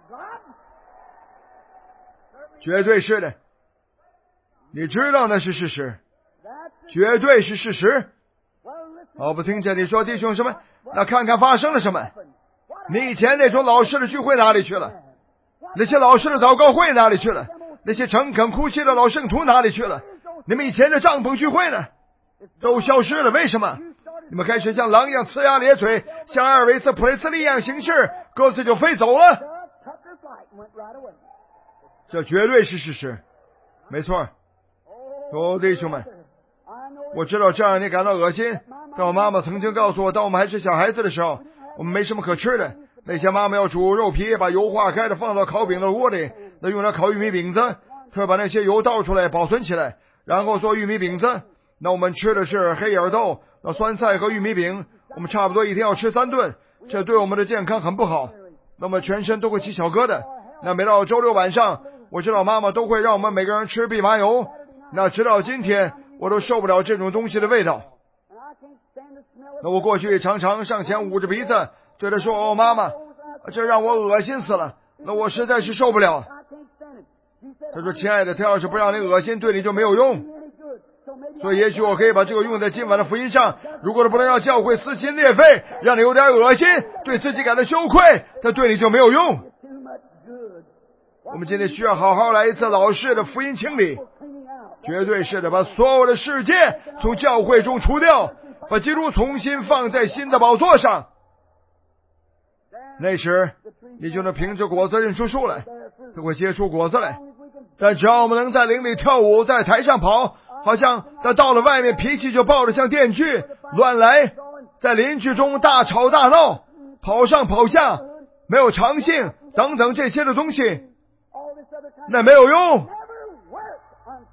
绝对是的，你知道那是事实，绝对是事实。我不听见你说弟兄什么，那看看发生了什么。你以前那种老式的聚会哪里去了？那些老式的祷告会哪里去了？那些诚恳哭泣的老圣徒哪里去了？你们以前的帐篷聚会呢？都消失了。为什么？你们开始像狼一样呲牙咧嘴，像阿尔维斯普雷斯利一样行事，鸽子就飞走了。这绝对是事实，没错。弟兄们，我知道这让你感到恶心，但我妈妈曾经告诉我，当我们还是小孩子的时候，我们没什么可吃的。那些妈妈要煮肉皮，把油化开的放到烤饼的锅里，那用来烤玉米饼子，她把那些油倒出来保存起来，然后做玉米饼子。那我们吃的是黑眼豆、那酸菜和玉米饼，我们差不多一天要吃3顿，这对我们的健康很不好，那么全身都会起小疙瘩。那每到周六晚上，我知道妈妈都会让我们每个人吃蓖麻油，那直到今天我都受不了这种东西的味道。那我过去常常上前捂着鼻子对她说，哦妈妈，这让我恶心死了，那我实在是受不了。她说亲爱的，他要是不让你恶心，对你就没有用，所以也许我可以把这个用在今晚的福音上。如果不能让教会撕心裂肺，让你有点恶心，对自己感到羞愧，他对你就没有用。我们今天需要好好来一次老式的福音清理，绝对是的，把所有的世界从教会中除掉，把基督重新放在新的宝座上。那时你就能凭着果子认出树来，就会结出果子来。但只要我们能在灵里跳舞，在台上跑，好像他到了外面脾气就暴得像电锯，乱来，在邻居中大吵大闹，跑上跑下，没有长性等等这些的东西，那没有用，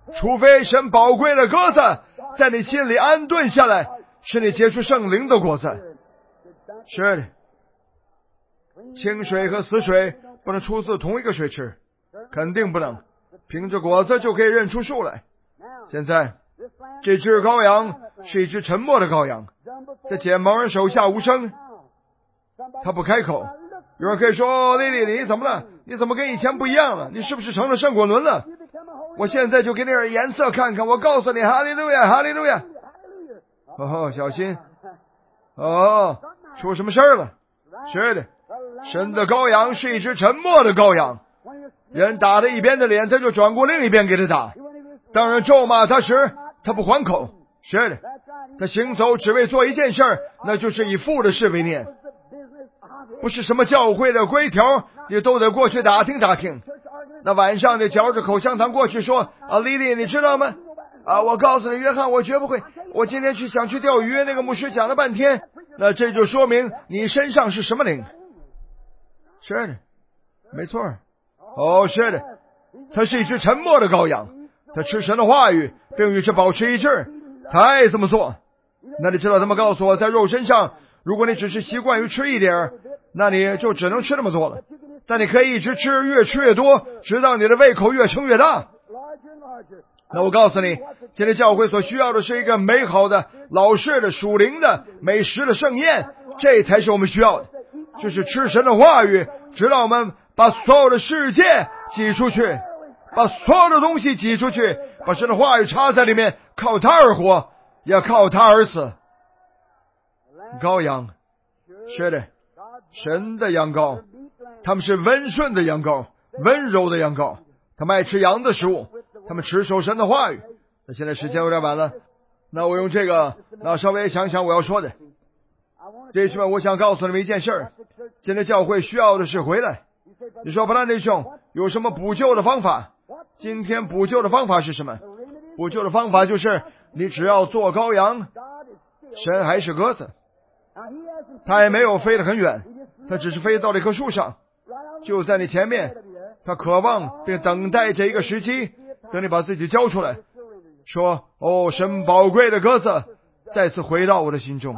除非神宝贵的鸽子在你心里安顿下来，使你结出圣灵的果子。是的，清水和死水不能出自同一个水池，肯定不能。凭着果子就可以认出树来。现在这只羔羊是一只沉默的羔羊，在剪毛人手下无声，他不开口。有人可以说，莉莉你怎么了？你怎么跟以前不一样了？你是不是成了圣果轮了？我现在就给你点颜色看看，我告诉你，哈利路亚，哈利路亚。哦，小心，哦，出什么事儿了？是的，神的羔羊是一只沉默的羔羊，人打了一边的脸，他就转过另一边给他打。当人咒骂他时，他不还口。是的，他行走只为做一件事，那就是以父的事为念。不是什么教会的规条，你都得过去打听打听。那晚上你嚼着口香糖过去说，莉莉你知道吗？我告诉你，约翰，我绝不会。我今天想去钓鱼，那个牧师讲了半天，那这就说明你身上是什么灵。是的，没错。哦，是的，他是一只沉默的羔羊，他吃神的话语，并与之保持一致，他爱这么做。那你知道他们告诉我，在肉身上，如果你只是习惯于吃一点，那你就只能吃那么多了。但你可以一直吃，越吃越多，直到你的胃口越撑越大。那我告诉你，今天教会所需要的是一个美好的、老式的、属灵的、美食的盛宴，这才是我们需要的。就是吃神的话语，直到我们把所有的世界挤出去，把所有的东西挤出去，把神的话语插在里面，靠它而活，也靠它而死。羔羊，是的，神的羊羔，他们是温顺的羊羔，温柔的羊羔，他们爱吃羊的食物，他们持守神的话语。那现在时间有点晚了，那我用这个稍微想想我要说的。弟兄们，我想告诉你们一件事儿，今天教会需要的是回来。你说布兰弟兄有什么补救的方法？今天补救的方法是什么？补救的方法就是你只要做羔羊，神还是鸽子，他也没有飞得很远，他只是飞到了一棵树上，就在你前面，他渴望并等待着一个时机，等你把自己交出来，说，哦，神宝贵的鸽子再次回到我的心中。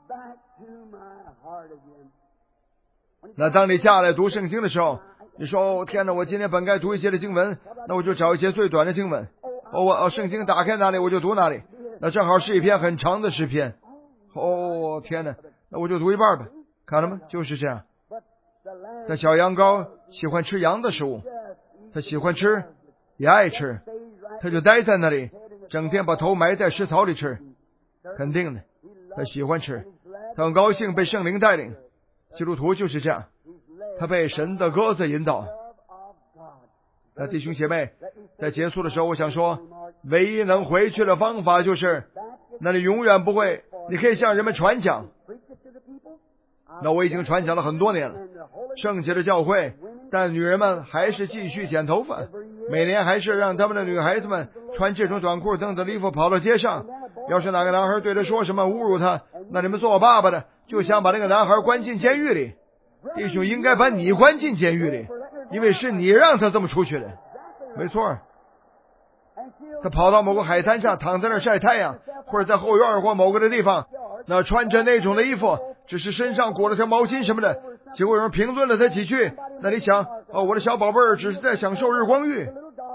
那当你下来读圣经的时候，你说，哦，天哪，我今天本该读一节的经文，那我就找一节最短的经文。圣经打开哪里我就读哪里，那正好是一篇很长的诗篇。哦，天哪，那我就读一半吧。看了吗？就是这样。那小羊羔喜欢吃羊的食物，他喜欢吃，也爱吃，他就待在那里，整天把头埋在食槽里吃。肯定的，他喜欢吃，他很高兴被圣灵带领。基督徒就是这样，他被神的鸽子引导。那弟兄姐妹，在结束的时候，我想说，唯一能回去的方法就是，那你永远不会，你可以向人们传讲。那我已经传讲了很多年了，圣洁的教会，但女人们还是继续剪头发，每年还是让他们的女孩子们穿这种短裤等等的衣服跑到街上。要是哪个男孩对他说什么侮辱他，那你们做我爸爸的就想把那个男孩关进监狱里。弟兄应该把你关进监狱里，因为是你让他这么出去的。没错，他跑到某个海滩上躺在那儿晒太阳，或者在后院或某个的地方，那穿着那种的衣服，只是身上裹了条毛巾什么的，结果有人评论了他几句，那你想，我的小宝贝儿只是在享受日光浴。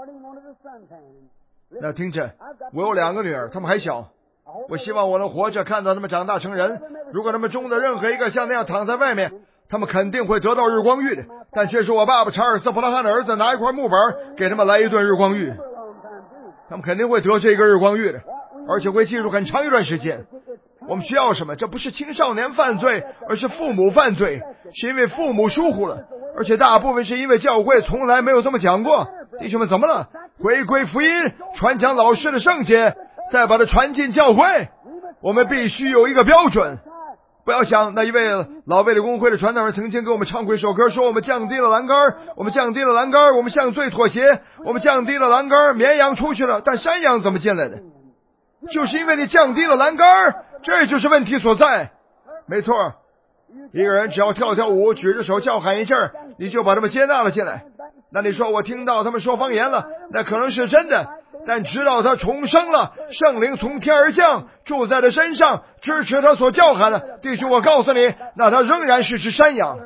那听着，我有2个女儿，她们还小，我希望我能活着看到她们长大成人。如果她们中的任何一个像那样躺在外面，他们肯定会得到日光浴的，但却是我爸爸查尔斯·普拉汉的儿子拿一块木板给他们来一顿日光浴。他们肯定会得这个日光浴的，而且会记住很长一段时间。我们需要什么？这不是青少年犯罪，而是父母犯罪，是因为父母疏忽了，而且大部分是因为教会从来没有这么讲过。弟兄们，怎么了？回归福音，传讲老师的圣洁，再把它传进教会。我们必须有一个标准。不要想那一位老卫理公会的传道人曾经给我们唱过一首歌，说我们降低了栏杆，我们降低了栏杆，我们向罪妥协，我们降低了栏杆，绵羊出去了，但山羊怎么进来的？就是因为你降低了栏杆，这就是问题所在。没错，一个人只要跳跳舞，举着手叫喊一阵，你就把他们接纳了进来。那你说我听到他们说方言了，那可能是真的， 但直到他重生了，圣灵从天而降，住在他身上，支持他所叫喊的。弟兄，我告诉你，那他仍然是只山羊，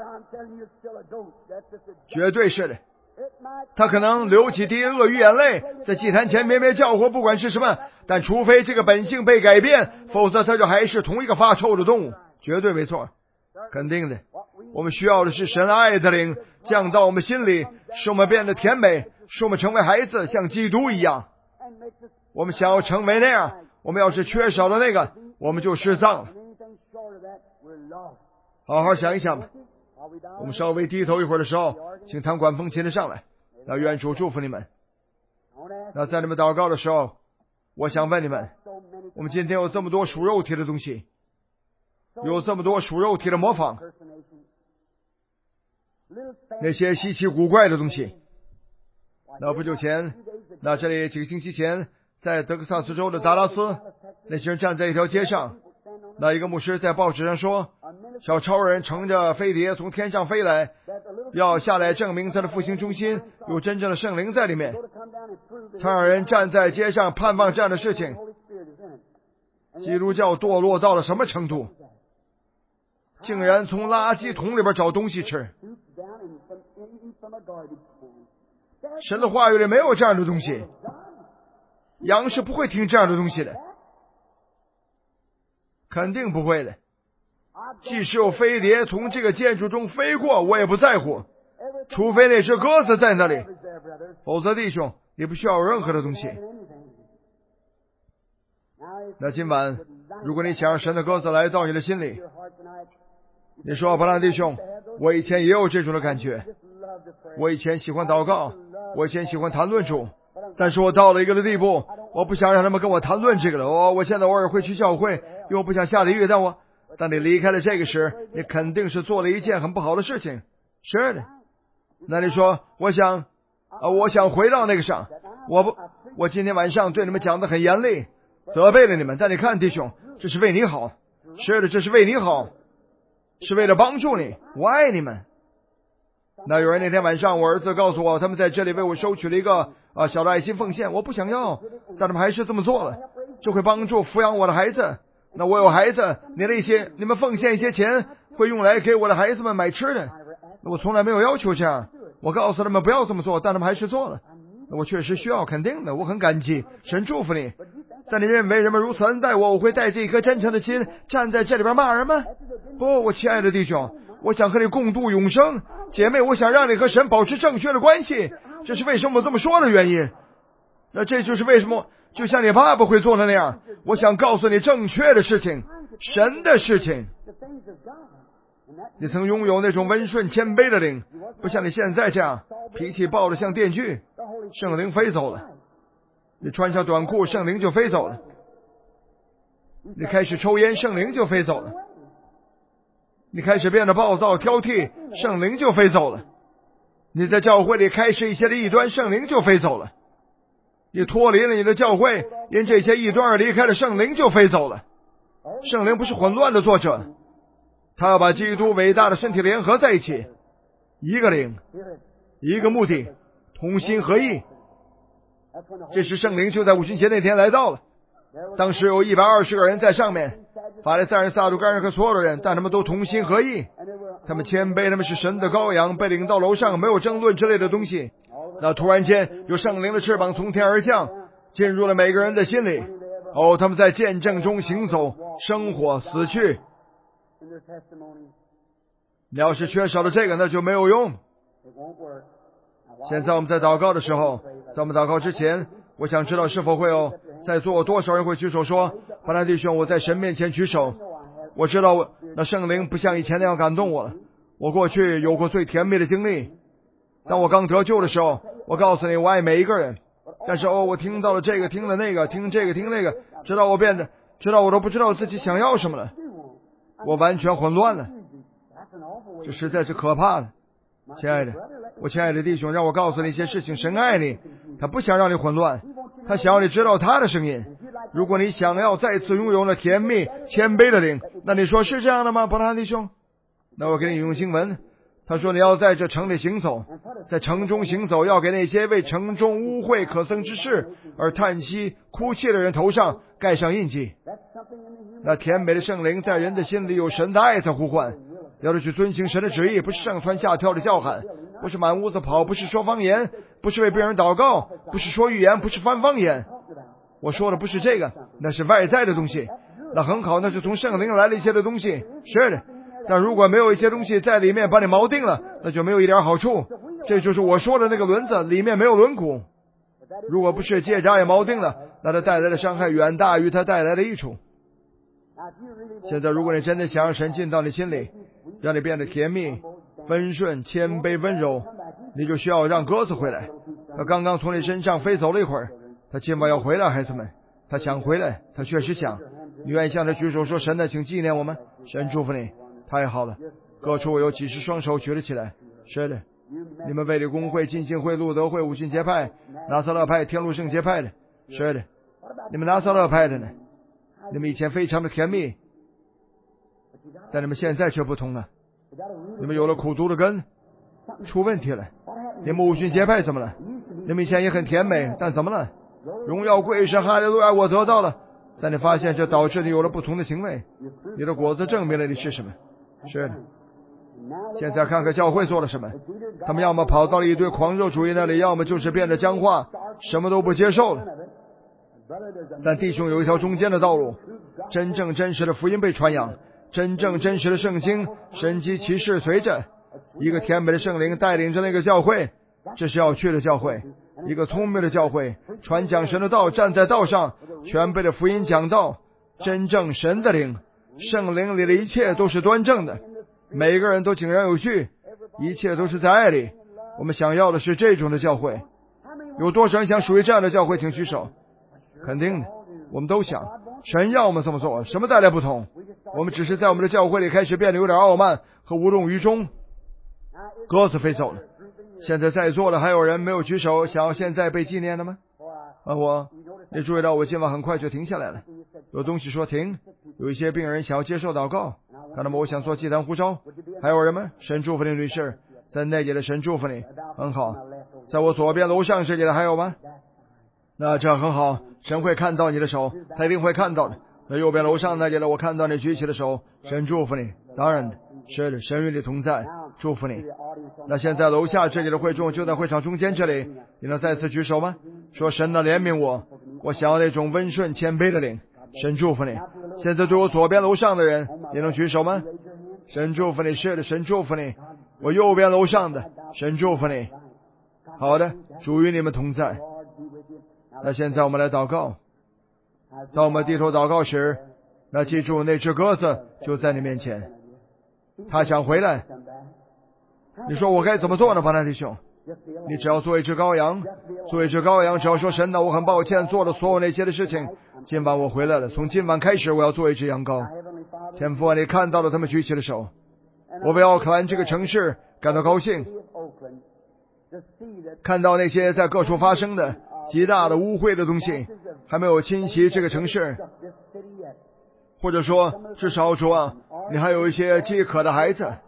绝对是的。他可能流起滴鳄鱼眼泪，在祭坛前咩咩叫或不管是什么，但除非这个本性被改变，否则他就还是同一个发臭的动物，绝对没错，肯定的。我们需要的是神爱的灵降到我们心里，使我们变得甜美，使我们成为孩子，像基督一样。我们想要成为那样，我们要是缺少了那个，我们就失丧了。好好想一想吧。我们稍微低头一会儿的时候，请弹管风琴的上来。那愿主祝福你们。那在你们祷告的时候，我想问你们，我们今天有这么多属肉体的东西，有这么多属肉体的模仿，那些稀奇古怪的东西。那不久前，那这里几个星期前，在德克萨斯州的达拉斯，那些人站在一条街上，那一个牧师在报纸上说，小超人乘着飞碟从天上飞来，要下来证明他的复兴中心有真正的圣灵在里面。他让人站在街上盼望这样的事情。基督教堕落到了什么程度？竟然从垃圾桶里边找东西吃。神的话语里没有这样的东西，羊是不会听这样的东西的，肯定不会的。即使有飞碟从这个建筑中飞过，我也不在乎，除非那只鸽子在那里，否则弟兄，你不需要有任何的东西。那今晚，如果你想让神的鸽子来到你的心里，你说，伯兰弟兄，我以前也有这种的感觉，我以前喜欢祷告，我以前喜欢谈论主，但是我到了一个的地步，我不想让他们跟我谈论这个了。我现在偶尔会去教会，因为我不想下地狱。但你离开了这个时，你肯定是做了一件很不好的事情。是的。那你说，我想回到那个上，我今天晚上对你们讲的很严厉，责备了你们。但你看，弟兄，这是为你好。是的，这是为你好，是为了帮助你。我爱你们。那有人那天晚上，我儿子告诉我，他们在这里为我收取了一个小的爱心奉献，我不想要，但他们还是这么做了，这会帮助抚养我的孩子。那我有孩子，你们奉献一些钱，会用来给我的孩子们买吃的。我从来没有要求这样，我告诉他们不要这么做，但他们还是做了。我确实需要，肯定的，我很感激，神祝福你。但你认为人们如此恩待我会带着一颗真诚的心站在这里边骂人吗？不，我亲爱的弟兄，我想和你共度永生。姐妹，我想让你和神保持正确的关系，这是为什么我这么说的原因。那这就是为什么，就像你爸爸会做的那样，我想告诉你正确的事情，神的事情。你曾拥有那种温顺谦卑的灵，不像你现在这样脾气暴得像电锯，圣灵飞走了。你穿上短裤，圣灵就飞走了。你开始抽烟，圣灵就飞走了。你开始变得暴躁挑剔，圣灵就飞走了。你在教会里开始一些的异端，圣灵就飞走了。你脱离了你的教会，因这些异端而离开了，圣灵就飞走了。圣灵不是混乱的作者，他要把基督伟大的身体联合在一起，一个灵，一个目的，同心合意。这时圣灵就在五旬节那天来到了。当时有120个人在上面，法利赛人、撒都该人和所有的人，但他们都同心合意，他们谦卑，他们是神的羔羊，被领到楼上，没有争论之类的东西。那突然间有圣灵的翅膀从天而降，进入了每个人的心里。他们在见证中行走，生活，死去。你要是缺少了这个，那就没有用。现在我们在祷告的时候，在我们祷告之前，我想知道是否会有在座多少人会举手说，伯兰弟兄，我在神面前举手。我知道那圣灵不像以前那样感动我了。我过去有过最甜蜜的经历，当我刚得救的时候，我告诉你，我爱每一个人。但是我听到了这个，听了那个，听这个听那个，直到我都不知道自己想要什么了，我完全混乱了。这实在是可怕的。亲爱的，我亲爱的弟兄，让我告诉你一些事情，神爱你，他不想让你混乱，他想要你知道他的声音。如果你想要再次拥有那甜蜜谦卑的灵，那你说是这样的吗，伯拉弟兄？那我给你引用经文， 他说你要在这城里行走，在城中行走，要给那些为城中污秽可憎之事而叹息哭泣的人头上盖上印记。那甜美的圣灵在人的心里有神的爱在呼唤，要去遵行神的旨意，不是上蹿下跳的叫喊，不是满屋子跑，不是说方言，不是为别人祷告，不是说预言，不是翻方言。我说的不是这个，那是外在的东西，那很好，那是从圣灵来了一些的东西，是的。但如果没有一些东西在里面把你锚定了，那就没有一点好处。这就是我说的那个轮子，里面没有轮毂。如果不是结扎也锚定了，那它带来的伤害远大于它带来的益处。现在如果你真的想让神进到你心里，让你变得甜蜜、温顺、谦卑、温柔，你就需要让鸽子回来。他刚刚从你身上飞走了一会儿，他今晚要回来，孩子们，他想回来，他确实想。你愿意向他举手说，神呢，请纪念我们，神祝福你，太好了。各处有几十双手举了起来。是的，你们卫理公会、浸信会、路德会、五旬节派、拿撒勒派、天路圣节派的。是的，你们拿撒勒派的呢？你们以前非常的甜蜜，但你们现在却不同了。你们有了苦毒的根，出问题了。你们五旬节派怎么了？你们以前也很甜美，但怎么了？荣耀归神，哈利路亚，我得到了。但你发现这导致你有了不同的行为，你的果子证明了你是什么。是的。现在看看教会做了什么，他们要么跑到了一堆狂热主义那里，要么就是变得僵化，什么都不接受了。但弟兄有一条中间的道路，真正真实的福音被传扬，真正真实的圣经神迹奇事随着，一个甜美的圣灵带领着那个教会，这是要去的教会，一个聪明的教会，传讲神的道，站在道上，全备的福音讲道，真正神的灵，圣灵里的一切都是端正的，每个人都井然有序，一切都是在爱里。我们想要的是这种的教会。有多少人想属于这样的教会，请举手。肯定的，我们都想，神要我们这么做，什么带来不同？我们只是在我们的教会里开始变得有点傲慢和无动于衷。鸽子飞走了。现在在座的还有人没有举手，想要现在被纪念的吗？你注意到我今晚很快就停下来了。有东西说停，有一些病人想要接受祷告，看到吗？我想做祭坛呼召。还有人吗？神祝福你，女士，在那里的神祝福你，很好。在我左边楼上这里的还有吗？那这很好，神会看到你的手，他一定会看到的。那右边楼上那里的，我看到你举起的手，神祝福你。当然的，是的，神与你同在，祝福你。那现在楼下这里的会众就在会场中间这里，你能再次举手吗？说神的怜悯我，我想要那种温顺谦卑的灵，神祝福你。现在对我左边楼上的人，你能举手吗？神祝福你，是的，神祝福你。我右边楼上的，神祝福你。好的，主与你们同在。那现在我们来祷告。当我们低头祷告时，那记住那只鸽子就在你面前，他想回来。你说我该怎么做呢，巴拿弟兄？你只要做一只羔羊，做一只羔羊，只要说神呢，我很抱歉做了所有那些的事情，今晚我回来了，从今晚开始我要做一只羊羔。天父啊，你看到了他们举起了手，我为奥克兰这个城市感到高兴，看到那些在各处发生的极大的污秽的东西还没有侵袭这个城市，或者说至少主啊，你还有一些饥渴的孩子，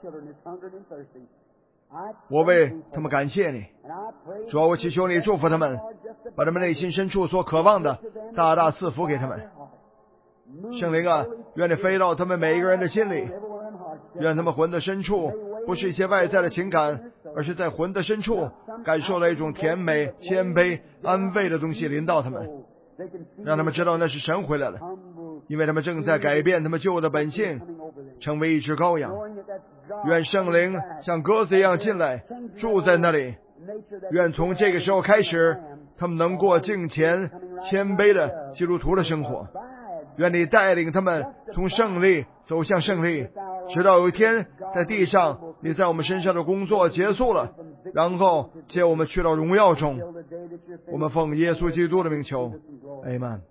我为他们感谢你。主啊，我祈求你祝福他们，把他们内心深处所渴望的大大赐福给他们。圣灵啊，愿你飞到他们每一个人的心里，愿他们魂的深处不是一些外在的情感，而是在魂的深处感受到一种甜美、谦卑、安慰的东西临到他们，让他们知道那是神回来了，因为他们正在改变他们旧的本性，成为一只羔羊。愿圣灵像鸽子一样进来，住在那里。愿从这个时候开始，他们能过敬虔、谦卑的基督徒的生活。愿你带领他们从胜利走向胜利，直到有一天在地上你在我们身上的工作结束了，然后接我们去到荣耀中。我们奉耶稣基督的名求， Amen。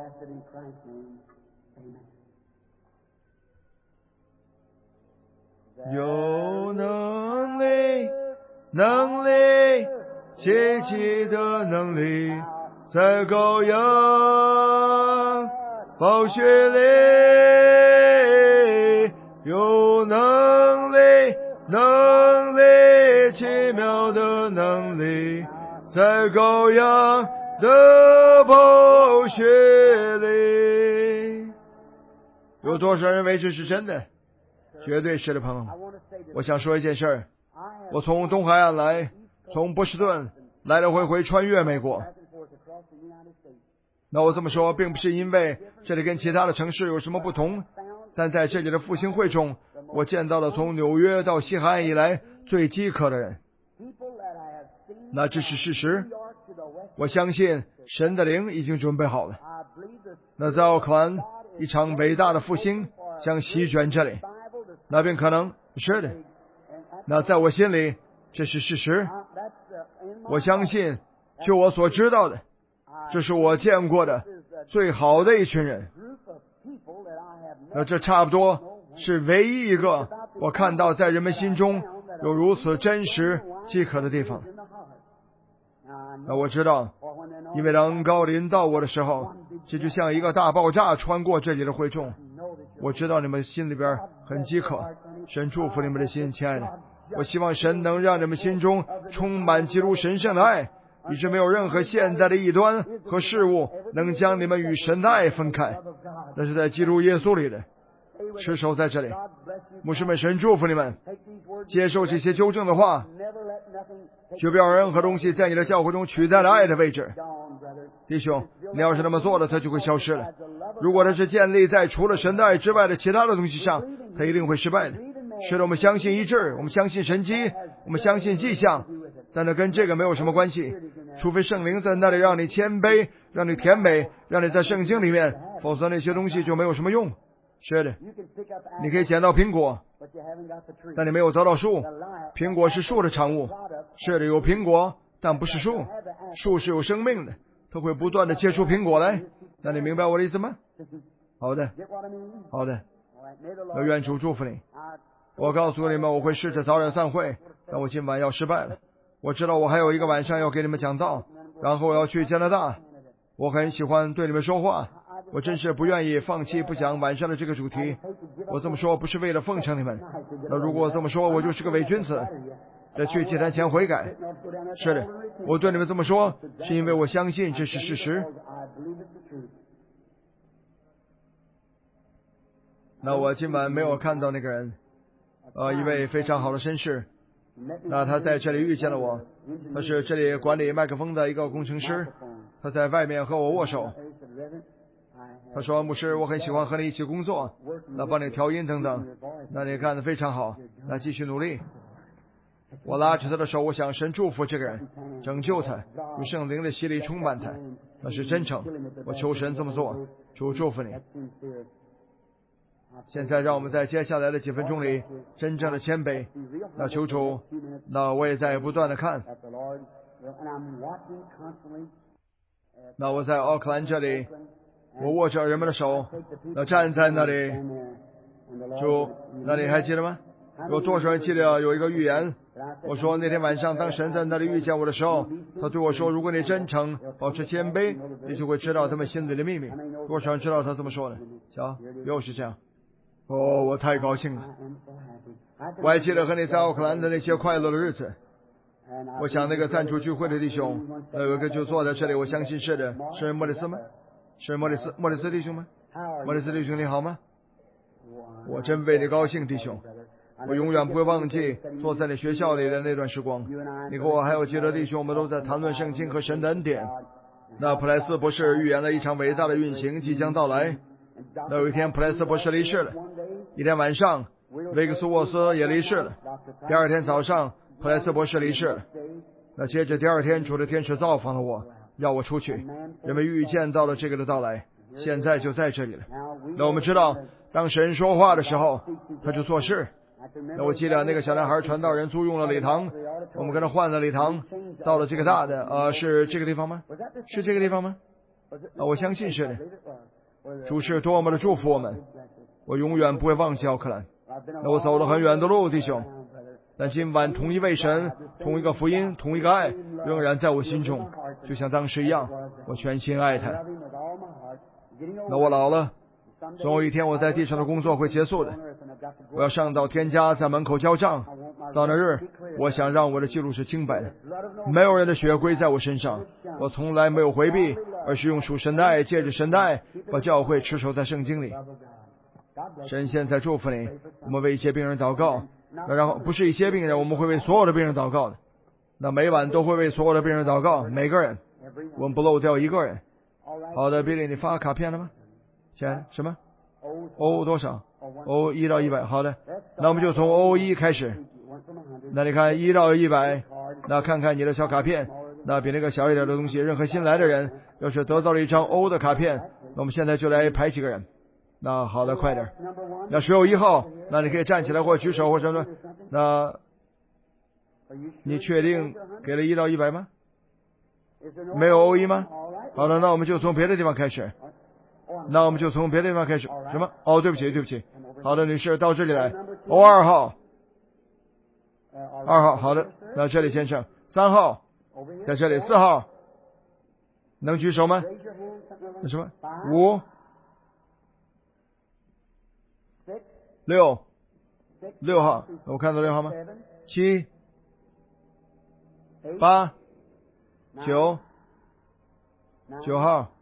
有能力奇迹的能力，在羔羊宝血里，有能力能力，在羔羊的宝血里。有多少人为这是真的？绝对是的，朋友。我想说一件事儿，我从东海岸来，从波士顿来来回回穿越美国。那我这么说并不是因为这里跟其他的城市有什么不同，但在这里的复兴会中，我见到了从纽约到西海岸以来最饥渴的人。那这是事实，我相信神的灵已经准备好了。那在奥克兰，一场伟大的复兴将席卷这里，那便可能是的。那在我心里，这是事实。我相信，就我所知道的，这是我见过的最好的一群人。那这差不多是唯一一个我看到在人们心中有如此真实饥渴的地方。那我知道，因为当高临到我的时候，这就像一个大爆炸穿过这里的会众。我知道你们心里边很饥渴，神祝福你们的心，亲爱的。我希望神能让你们心中充满基督神圣的爱，以致没有任何现在的异端和事物能将你们与神的爱分开。那是在基督耶稣里的。持守在这里，牧师们，神祝福你们，接受这些纠正的话，绝不要任何东西在你的教会中取代了爱的位置。弟兄，你要是那么做了，它就会消失了。如果它是建立在除了神的爱之外的其他的东西上，它一定会失败的。是的，我们相信医治，我们相信神迹，我们相信迹象，但那跟这个没有什么关系，除非圣灵在那里让你谦卑，让你甜美，让你在圣经里面，否则那些东西就没有什么用。是的，你可以捡到苹果，但你没有得到树。苹果是树的产物。是的，有苹果，但不是树。树是有生命的，它会不断的结出苹果来。那你明白我的意思吗？好的，好的。那愿主祝福你。我告诉你们，我会试着早点散会，但我今晚要失败了。我知道我还有一个晚上要给你们讲道，然后我要去加拿大。我很喜欢对你们说话，我真是不愿意放弃不讲晚上的这个主题。我这么说不是为了奉承你们，那如果这么说，我就是个伪君子，在去祭坛前悔改。是的，我对你们这么说，是因为我相信这是事实。那我今晚没有看到那个人，一位非常好的绅士。那他在这里遇见了我，他是这里管理麦克风的一个工程师。他在外面和我握手。他说：“牧师，我很喜欢和你一起工作，那帮你调音等等。那你干得非常好，那继续努力。”我拉着他的手，我想神祝福这个人，拯救他，用圣灵的洗礼充满他，那是真诚。我求神这么做，主祝福你。现在让我们在接下来的几分钟里真正的谦卑。那求主，那我也在不断的看。那我在奥克兰这里，我握着人们的手，那站在那里。主，那你还记得吗？有多少人记得有一个预言？我说那天晚上当神在那里遇见我的时候，他对我说，如果你真诚保持谦卑，你就会知道他们心里的秘密。多少人知道他这么说的？瞧，又是这样。哦，我太高兴了。我还记得和你在奥克兰的那些快乐的日子。我想那个赞助聚会的弟兄，有一个就坐在这里，我相信是的，是莫里斯吗？是莫里斯弟兄吗？莫里斯弟兄你好吗？我真为你高兴，弟兄。我永远不会忘记坐在你学校里的那段时光。你和我还有几个弟兄，我们都在谈论圣经和神的恩典。那普莱斯博士预言了一场伟大的运行即将到来。那有一天普莱斯博士离世了，一天晚上维克斯沃斯也离世了，第二天早上普莱斯博士离世了。那接着第二天主的天使造访了我，要我出去。人们预见到了这个的到来，现在就在这里了。那我们知道当神说话的时候他就做事。那我记得那个小男孩传道人租用了礼堂，我们跟他换了礼堂，到了这个大的是这个地方吗？是这个地方吗？我相信是的。主是多么的祝福我们，我永远不会忘记奥克兰。那我走了很远的路，弟兄，但今晚同一位神，同一个福音，同一个爱仍然在我心中，就像当时一样，我全心爱他。那我老了，总有一天我在地上的工作会结束的，我要上到天家，在门口交账。 到那日，我想让我的记录是清白的，没有人的血归在我身上。我从来没有回避，而是用属神的爱，借着神的爱，把教会持守在圣经里。神现在祝福你，我们为一些病人祷告。然后不是一些病人，我们会为所有的病人祷告的。那每晚都会为所有的病人祷告，每个人，我们不漏掉一个人。好的，比利，你发卡片了吗？钱什么？O 多少？O 1到100。好的，那我们就从 O 1开始。那你看1到100，那看看你的小卡片，那比那个小一点的东西。任何新来的人，要是得到了一张 O 的卡片，那我们现在就来排几个人。那好的，快点。那谁有1号？那你可以站起来或举手或什么。那你确定给了1到100吗？没有 O 1吗？好的，那我们就从别的地方开始。那我们就从别的地方开始。什么？哦，对不起。好的，女士，到这里来。O 2号。2号，好的。那这里先生。3号，在这里。4号，能举手吗？那什么？5、6号，我看到6号吗？7、8、9号。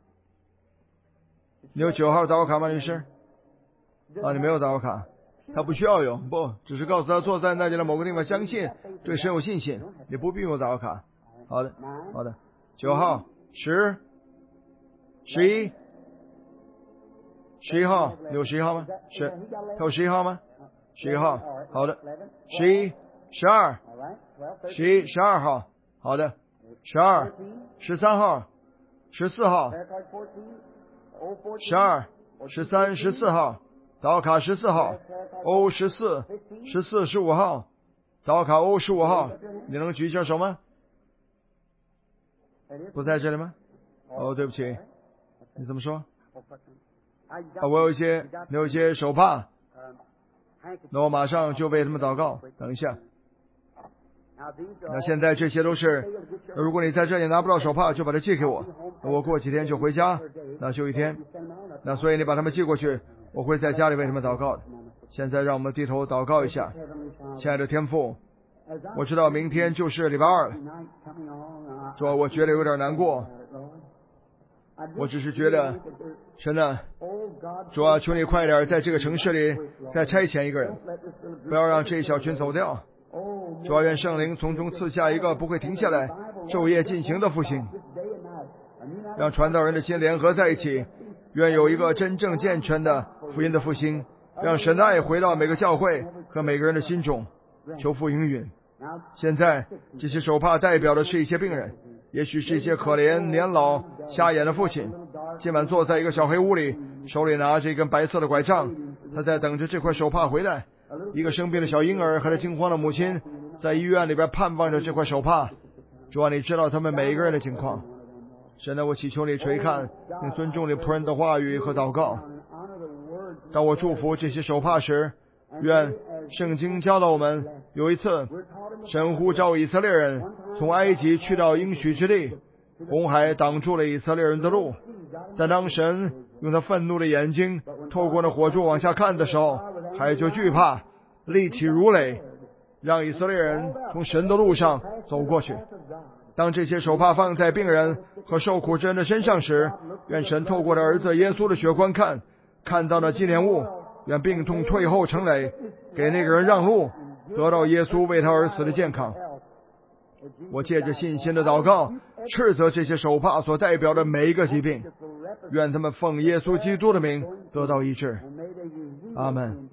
你有9号祷告卡吗，女士？啊，你没有祷告卡，他不需要有，不，只是告诉他坐在那里的某个地方，相信，对神有信心，你不必用祷告卡。好的，9号、10、11、11号，你有11号吗？他有11号吗？11号，好的。11、12、11、12号，好的。12、13号、14号、12、13、14号，祷告卡14号。O 14、14、15号，祷告卡 O 15号，你能举一下手吗？不在这里吗？哦，对不起，你怎么说？我有一些手帕，那我马上就为他们祷告。等一下。那现在这些都是，如果你在这里拿不到手帕，就把它寄给我，我过几天就回家，那就1天。那所以你把他们寄过去，我会在家里为他们祷告的。现在让我们低头祷告一下。亲爱的天父，我知道明天就是礼拜2了，主啊，我觉得有点难过，我只是觉得神啊，主啊，求你快点在这个城市里再差遣一个人，不要让这一小群走掉。主啊，愿圣灵从中赐下一个不会停下来昼夜进行的复兴，让传道人的心联合在一起，愿有一个真正健全的福音的复兴，让神的爱回到每个教会和每个人的心中。求父应允。现在这些手帕代表的是一些病人，也许是一些可怜年老瞎眼的父亲，今晚坐在一个小黑屋里，手里拿着一根白色的拐杖，他在等着这块手帕回来。一个生病的小婴儿和他惊慌的母亲在医院里边盼望着这块手帕。主啊，你知道他们每一个人的情况。神啊，我祈求你垂看，你尊重你仆人的话语和祷告。当我祝福这些手帕时，愿圣经教导我们，有一次神呼召以色列人从埃及去到应许之地，红海挡住了以色列人的路。但当神用他愤怒的眼睛透过那火柱往下看的时候，海就惧怕，立起如垒，让以色列人从神的路上走过去。当这些手帕放在病人和受苦之人的身上时，愿神透过他儿子耶稣的血观看到了纪念物，愿病痛退后成垒，给那个人让路，得到耶稣为他而死的健康。我借着信心的祷告，斥责这些手帕所代表的每一个疾病，愿他们奉耶稣基督的名得到医治。阿门。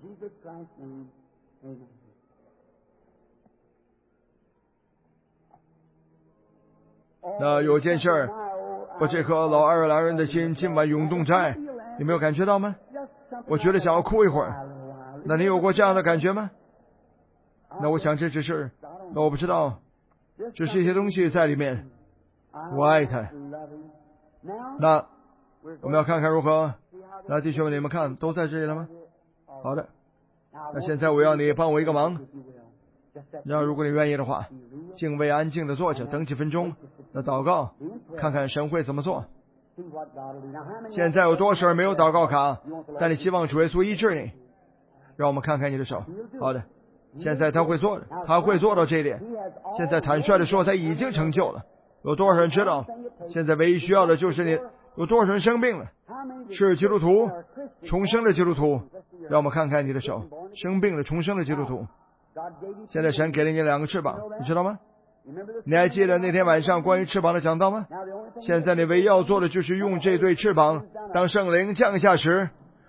那有件事儿，我这颗老爱尔兰人的心今晚涌动在，你没有感觉到吗？我觉得想要哭一会儿。那你有过这样的感觉吗？那我想这只是，那我不知道，只是一些东西在里面。我爱他。那我们要看看如何。那弟兄们，你们看都在这里了吗？好的。那现在我要你帮我一个忙，然后如果你愿意的话，敬畏安静的坐着，等几分钟，那祷告，看看神会怎么做。现在有多少人没有祷告卡，但你希望主耶稣医治你？让我们看看你的手。好的， 现在他会做的，他会做到这一点。现在坦率的说，他已经成就了。有多少人知道？现在唯一需要的就是你。有多少人生病了？是基督徒，重生的基督徒。让我们看看你的手，生病了重生的基督徒。现在神给了你2个翅膀，你知道吗？你还记得那天晚上关于翅膀的讲道吗？现在你唯一要做的就是用这对翅膀，当圣灵降下时，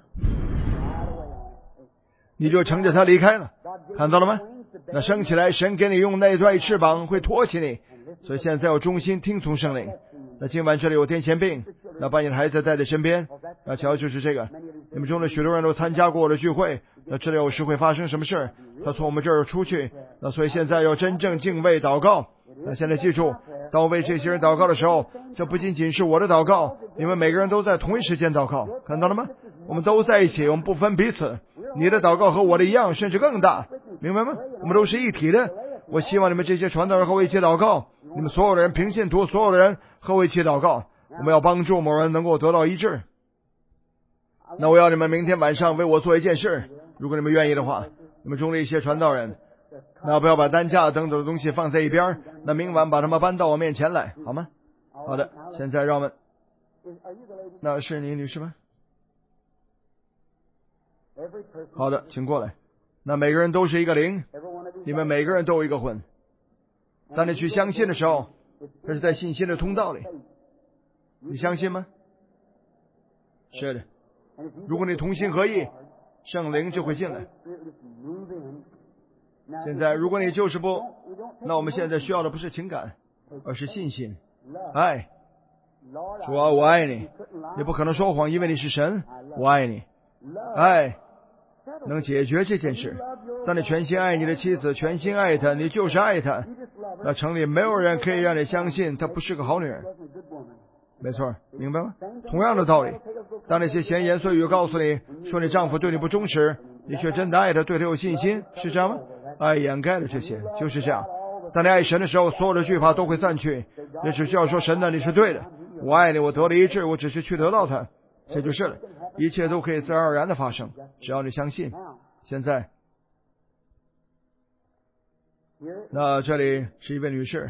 你就乘着它离开了。看到了吗？那升起来，神给你用那对翅膀会托起你。所以现在要忠心听从圣灵。那今晚这里有癫痫病，那把你的孩子带在身边。那瞧，就是这个。你们中的许多人都参加过我的聚会，那知道有时会发生什么事，他从我们这儿出去。那所以现在要真正敬畏祷告。那现在记住，当我为这些人祷告的时候，这不仅仅是我的祷告，你们每个人都在同一时间祷告，看到了吗？我们都在一起，我们不分彼此。你的祷告和我的一样，甚至更大，明白吗？我们都是一体的。我希望你们这些传道人和我一起祷告，你们所有的人，平信徒所有的人和我一起祷告。我们要帮助某人能够得到医治。那我要你们明天晚上为我做一件事，如果你们愿意的话，你们中的一些传道人，那不要把担架等等的东西放在一边，那明晚把他们搬到我面前来，好吗？好的，现在让我们，那是你女士吗？好的，请过来。那每个人都是一个灵，你们每个人都有一个魂。当你去相信的时候，这是在信心的通道里，你相信吗？是的。如果你同心合意，圣灵就会进来。现在如果你就是不，那我们现在需要的不是情感，而是信心、爱。主啊，我爱你，你不可能说谎，因为你是神。我爱你，爱能解决这件事。当你全心爱你的妻子，全心爱她，你就是爱她。那城里没有人可以让你相信她不是个好女人。没错，明白吗？同样的道理，当那些闲言碎语告诉你说你丈夫对你不忠实，你却真的爱他，对他有信心，是这样吗？爱掩盖了这些，就是这样。当你爱神的时候，所有的惧怕都会散去，你只需要说神的，你是对的，我爱你，我得了医治，我只是去得到它，这就是了。一切都可以自然而然的发生，只要你相信。现在，那这里是一位女士，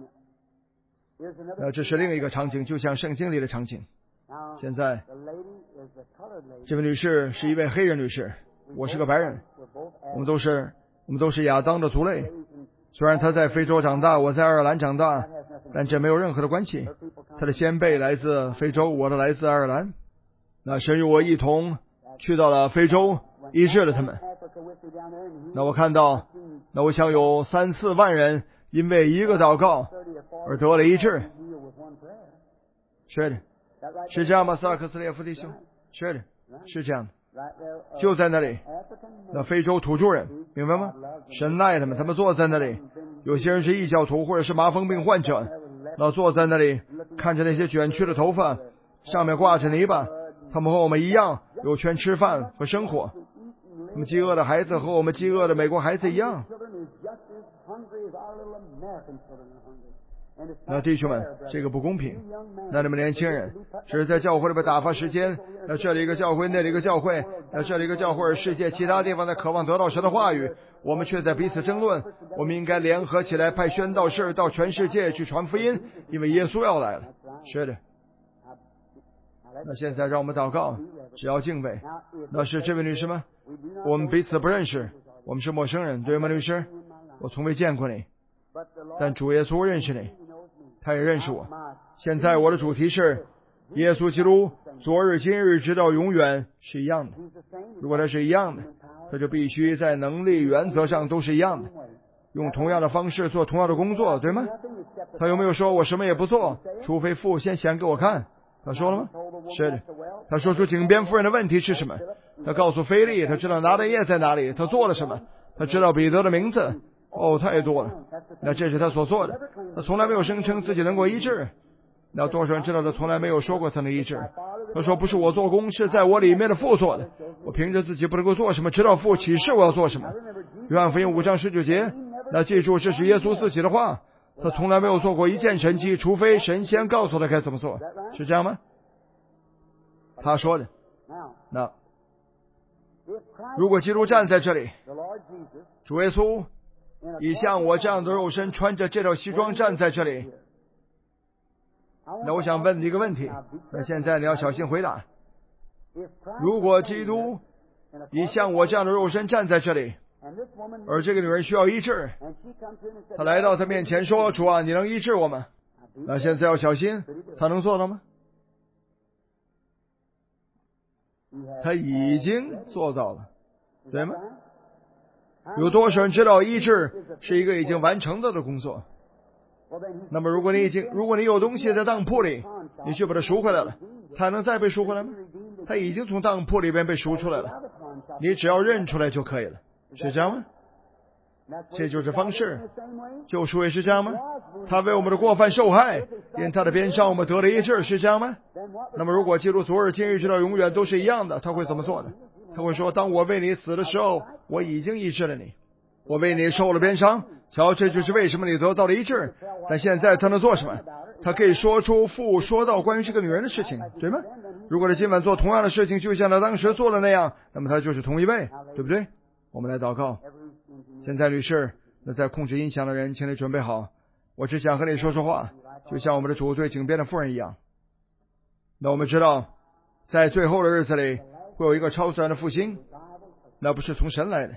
这是另一个场景，就像圣经里的场景。现在，这位女士是一位黑人女士，我是个白人，我们都是亚当的族类。虽然她在非洲长大，我在爱尔兰长大，但这没有任何的关系。她的先辈来自非洲，我的来自爱尔兰。那神与我一同去到了非洲，医治了他们。那我看到，那我想有3-4万人因为一个祷告而得了医治。是的，是这样吗？萨尔克斯列夫弟兄？是的，是这样的。就在那里，那非洲土著人，明白吗？神爱他们，他们坐在那里。有些人是异教徒，或者是麻风病患者，那坐在那里，看着那些卷曲的头发，上面挂着泥巴。他们和我们一样，有权吃饭和生活。他们饥饿的孩子和我们饥饿的美国孩子一样。那弟兄们，这个不公平。那你们年轻人只是在教会里边打发时间，那这里一个教会，那里一个教会，那这里一个教会，世界其他地方在渴望得到神的话语，我们却在彼此争论。我们应该联合起来，派宣道士到全世界去传福音，因为耶稣要来了。是的。那现在让我们祷告，只要敬畏。那是这位女士吗？我们彼此不认识，我们是陌生人，对吗，律师？我从未见过你，但主耶稣认识你，他也认识我。现在我的主题是耶稣基督昨日今日直到永远是一样的。如果他是一样的，他就必须在能力原则上都是一样的，用同样的方式做同样的工作，对吗？他有没有说我什么也不做，除非父先显给我看？他说了吗？是的。他说出井边夫人的问题是什么？他告诉菲利，他知道拿的叶在哪里，他做了什么？他知道彼得的名字。太多了。那这是他所做的。他从来没有声称自己能够医治。那多少人知道他从来没有说过他能医治？他说不是我做工，是在我里面的父做的。我凭着自己不能够做什么，直到父启示我要做什么。约翰福音5章19节。那记住，这是耶稣自己的话。他从来没有做过一件神迹，除非神仙告诉他该怎么做。是这样吗？他说的。那如果基督站在这里， 主耶稣以像我这样的肉身穿着这套西装站在这里。那我想问你一个问题，那现在你要小心回答。如果基督以像我这样的肉身站在这里，而这个女人需要医治，她来到他面前说：“主啊，你能医治我吗？”那现在要小心，她能做到吗？她已经做到了，对吗？有多少人知道医治是一个已经完成的工作？那么如果你有东西在当铺里，你去把它赎回来了，它能再被赎回来吗？它已经从当铺里边被赎出来了，你只要认出来就可以了，是这样吗？这就是方式。救赎也是这样吗？他为我们的过犯受害，因他的鞭伤我们得了医治，是这样吗？那么如果基督昨日今日直到永远都是一样的，他会怎么做呢？他会说：当我为你死的时候，我已经医治了你，我为你受了鞭伤，瞧，这就是为什么你得到了医治。但现在他能做什么？他可以说出父说到关于这个女人的事情，对吗？如果他今晚做同样的事情，就像他当时做的那样，那么他就是同一位，对不对？我们来祷告。现在女士，那在控制音响的人，请你准备好，我只想和你说说话，就像我们的主对井边的妇人一样。那我们知道，在最后的日子里会有一个超自然的复兴，那不是从神来的。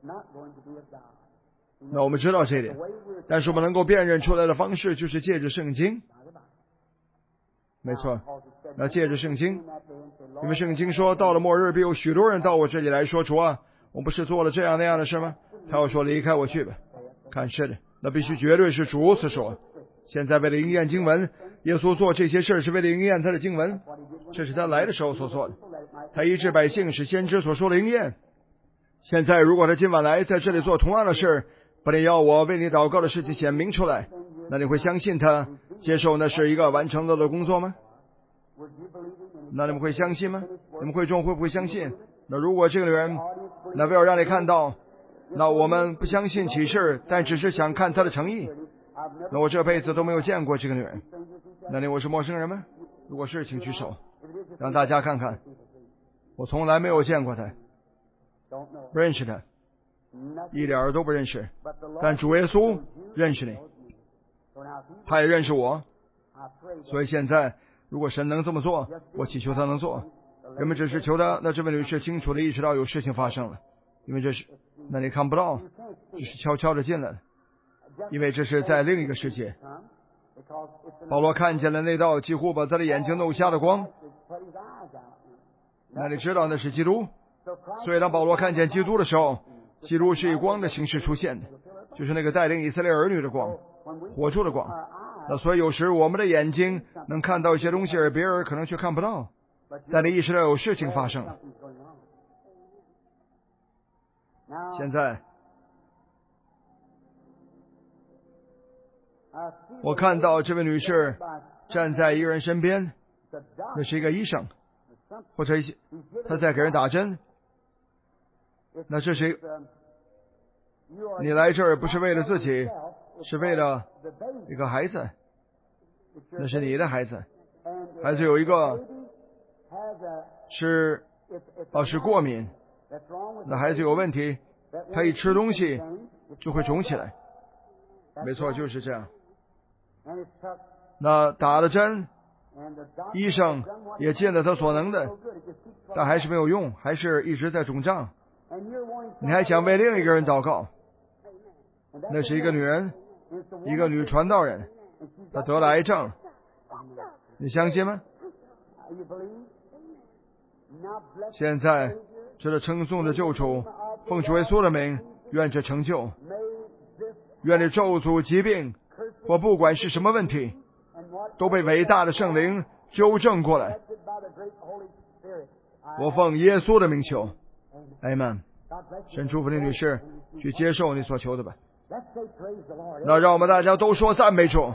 那我们知道这一点，但是我们能够辨认出来的方式就是借着圣经。没错，那借着圣经，因为圣经说到了末日必有许多人到我这里来说：主啊，我不是做了这样那样的事吗？他要说：离开我去吧。看，是的，那必须绝对是主如此说。现在为了应验经文，耶稣做这些事是为了应验他的经文，这是他来的时候所做的。他医治百姓是先知所说的应验。现在如果他今晚来在这里做同样的事，把你要我为你祷告的事情显明出来，那你会相信他，接受那是一个完成了的工作吗？那你们会相信吗？你们会众会不会相信？那如果这个人那为了让你看到，那我们不相信启示，但只是想看他的诚意，那我这辈子都没有见过这个女人，那你我是陌生人吗？如果是，请举手，让大家看看。我从来没有见过她，不认识她，一点儿都不认识。但主耶稣认识你，他也认识我，所以现在如果神能这么做，我祈求他能做。人们只是求他，那这位女士清楚地意识到有事情发生了，因为这是那你看不到，只是悄悄地进来了，因为这是在另一个世界。保罗看见了那道几乎把他的眼睛弄瞎的光，那你知道那是基督。所以当保罗看见基督的时候，基督是以光的形式出现的，就是那个带领以色列儿女的光，火柱的光。那所以有时我们的眼睛能看到一些东西，而别人可能却看不到，但你意识到有事情发生了。现在我看到这位女士站在一个人身边，那是一个医生，或者他在给人打针。那这是你来这儿不是为了自己，是为了一个孩子，那是你的孩子。孩子有一个是过敏，那孩子有问题，他一吃东西就会肿起来。没错，就是这样。那打了针，医生也尽了他所能的，但还是没有用，还是一直在肿胀。你还想为另一个人祷告，那是一个女人，一个女传道人，她得了癌症，你相信吗？现在这个称颂的救主，奉主耶稣的名，愿这成就，愿这咒诅疾病或不管是什么问题，都被伟大的圣灵纠正过来。我奉耶稣的名求，Amen。神祝福你女士，去接受你所求的吧。那让我们大家都说赞美主。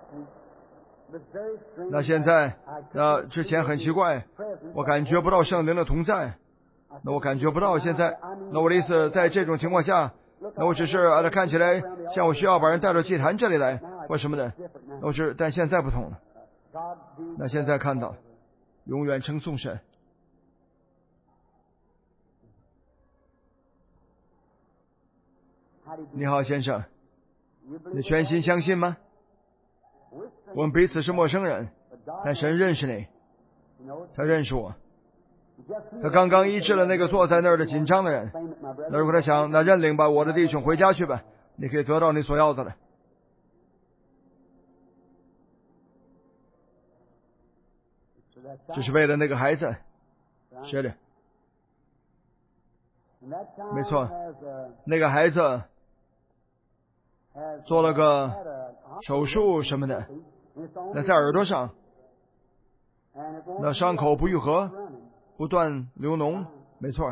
那现在，之前很奇怪，我感觉不到圣灵的同在，那我感觉不到现在，那我的意思，在这种情况下，那我只是看起来像我需要把人带到祭坛这里来或什么的，但现在不同了。那现在看到，永远称颂神。 你好，先生，你全心相信吗？我们彼此是陌生人，但神认识你，他认识我。他刚刚医治了那个坐在那儿的紧张的人。那如果他想，那认领吧，我的弟兄，回家去吧，你可以得到你所要的了。这是为了那个孩子。是的，没错，那个孩子做了个手术什么的，那在耳朵上，那伤口不愈合，不断流脓。没错。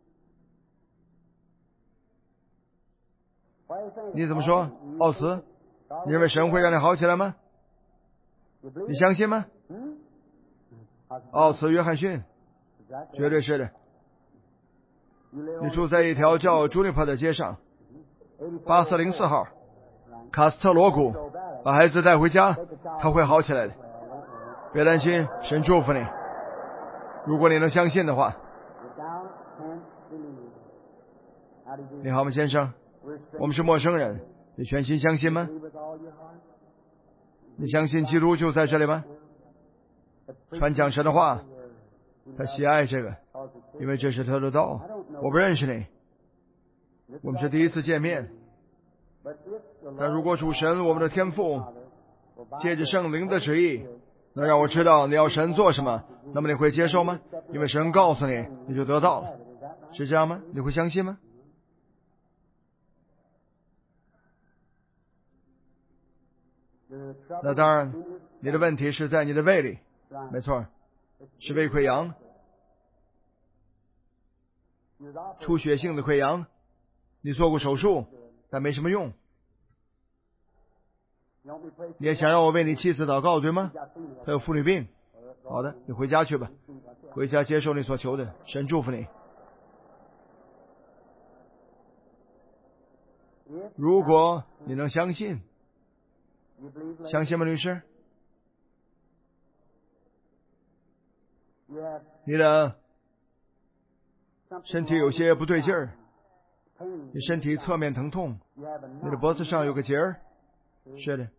你怎么说，奥斯？你认为神会让你好起来吗？你相信吗？奥斯·约翰逊，绝对是的。你住在一条叫朱尼珀的街上，8404号，卡斯特罗谷。把孩子带回家，他会好起来的。别担心，神祝福你。如果你能相信的话。你好吗，先生？我们是陌生人，你全心相信吗？你相信基督就在这里吗？传讲神的话，他喜爱这个，因为这是他的道。我不认识你，我们是第一次见面。但如果主神我们的天父借着圣灵的旨意能让我知道你要神做什么，那么你会接受吗？因为神告诉你，你就得到了。是这样吗？你会相信吗？那当然，你的问题是在你的胃里。没错，是胃溃疡，出血性的溃疡。你做过手术，但没什么用。你也想让我为你妻子祷告，对吗？她有妇女病。好的，你回家去吧，回家接受你所求的，神祝福你。如果你能相信，相信吗，女士？你的身体有些不对劲儿，你身体侧面疼痛，你的脖子上有个结儿。是的。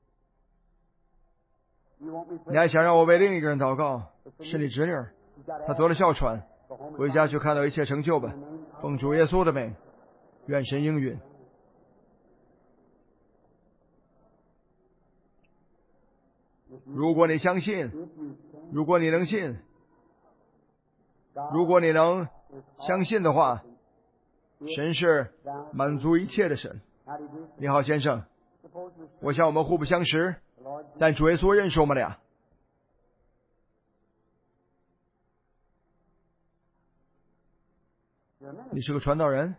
你还想让我为另一个人祷告，是你侄女，她得了哮喘，回家去看到一切成就吧，奉主耶稣的名，愿神应允。如果你相信，如果你能信，如果你能相信的话，神是满足一切的神。你好，先生，我想我们互不相识，但主耶稣认识我们俩。你是个传道人，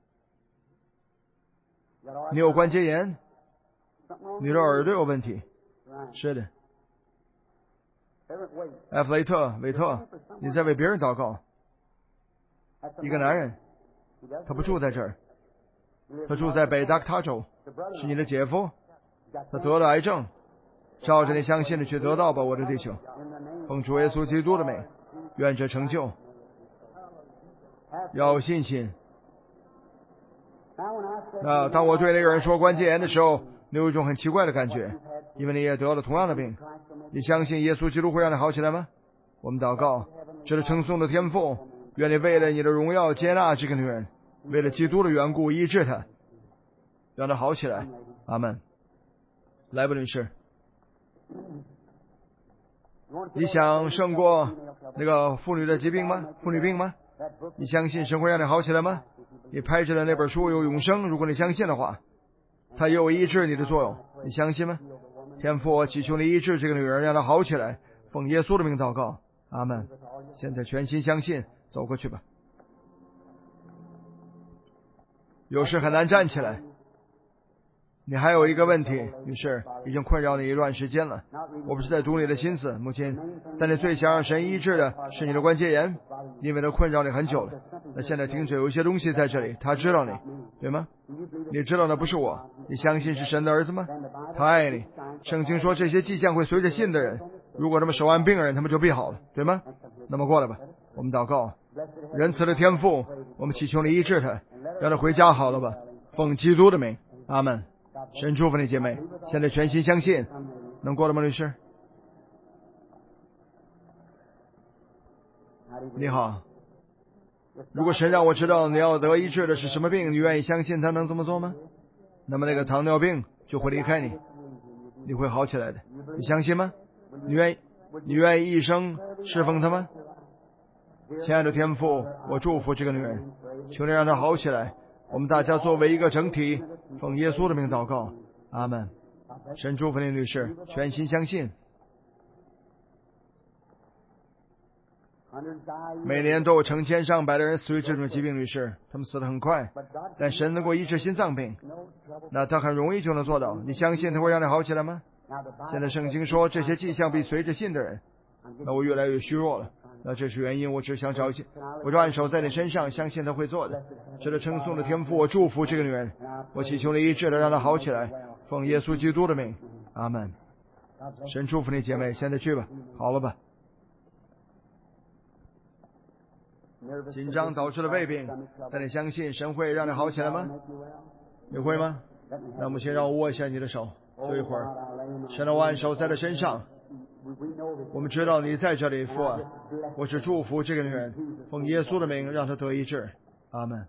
你有关节炎，你的耳朵有问题。是的。埃弗雷特·韦特，你在为别人祷告。一个男人，他不住在这儿，他住在北达科他州，是你的姐夫，他得了癌症，照着你相信的去得到吧，我的弟兄，奉主耶稣基督的名，愿这成就。要有信心。当我对那个人说关节炎的时候，你有一种很奇怪的感觉，因为你也得了同样的病。你相信耶稣基督会让你好起来吗？我们祷告，这是称颂的天父，愿你为了你的荣耀接纳这个女人，为了基督的缘故医治她，让她好起来。阿门。来吧，女士，你想胜过那个妇女的疾病吗？妇女病吗？你相信神会让你好起来吗？你拍着的那本书有永生，如果你相信的话，它也有医治你的作用，你相信吗？天父，我祈求你医治这个女人，让她好起来，奉耶稣的名祷告，阿门。现在全心相信，走过去吧。有时很难站起来。你还有一个问题，女士，已经困扰你一段时间了。我不是在读你的心思，母亲，但你最想让神医治的是你的关节炎，因为它困扰你很久了。那现在听着有一些东西在这里，他知道你，对吗？你知道那不是我，你相信是神的儿子吗？他爱你。圣经说这些迹象会随着信的人，如果他们手按病人，他们就必好了，对吗？那么过来吧，我们祷告。仁慈的天父，我们祈求你医治他，让他回家好了吧。 奉基督的名，阿门。神祝福你姐妹，现在全心相信，能过了吗，律师？你好，如果神让我知道你要得医治的是什么病，你愿意相信他能这么做吗？那么那个糖尿病就会离开你，你会好起来的，你相信吗？你愿意一生侍奉他吗？亲爱的天父，我祝福这个女人，求你让她好起来。我们大家作为一个整体，奉耶稣的名祷告，阿门。神祝福你，女士，全心相信。每年都有成千上百的人死于这种疾病，女士，他们死得很快，但神能够医治心脏病，那他很容易就能做到。你相信他会让你好起来吗？现在圣经说这些迹象必随着信的人，那我越来越虚弱了，那这是原因，我只想找一我就按手在你身上，相信他会做的。值得称颂的天父，我祝福这个女人，我祈求你医治的让她好起来，奉耶稣基督的名，阿门。神祝福你姐妹，现在去吧，好了吧。紧张导致了胃病，但你相信神会让你好起来吗？你会吗？那我们先让我握一下你的手，就一会儿。神的按手在他身上，我们知道你在这里，父啊，我只祝福这个女人，奉耶稣的名让她得医治，阿门。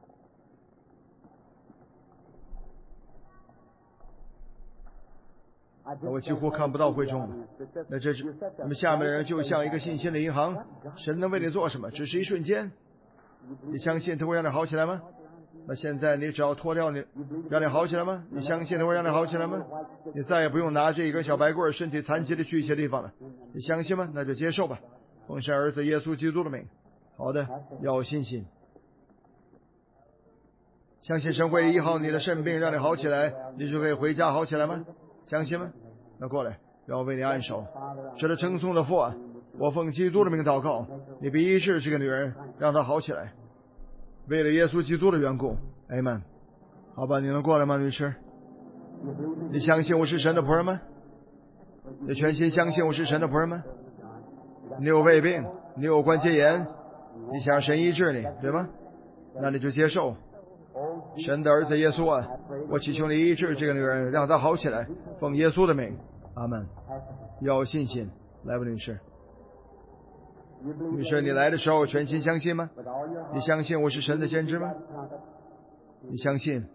我几乎看不到会众了。那么下面的人就像一个信心的银行，神能为你做什么？只是一瞬间。你相信他会让你好起来吗？那现在你只要脱掉让你好起来吗？你相信他会让你好起来吗？你再也不用拿这一根小白棍，身体残疾的去一些地方了。你相信吗？那就接受吧。奉神儿子耶稣基督的名。好的，要有信心。相信神会医好你的肾病，让你好起来，你就可以回家好起来吗？相信吗？那过来，让我为你按手。值得称颂的父啊，我奉基督的名祷告，你必医治这个女人，让她好起来。为了耶稣基督的缘故，阿们。好吧，你能过来吗，律师？你相信我是神的仆人吗？你全心相信我是神的仆人吗？你有胃病，你有关节炎，你想让神医治你，对吗？那你就接受。神的儿子耶稣啊，我祈求你医治这个女人，让她好起来，奉耶稣的名，阿门。要有信心，来吧，女士。女士，你来的时候全心相信吗？你相信我是神的先知吗？你相信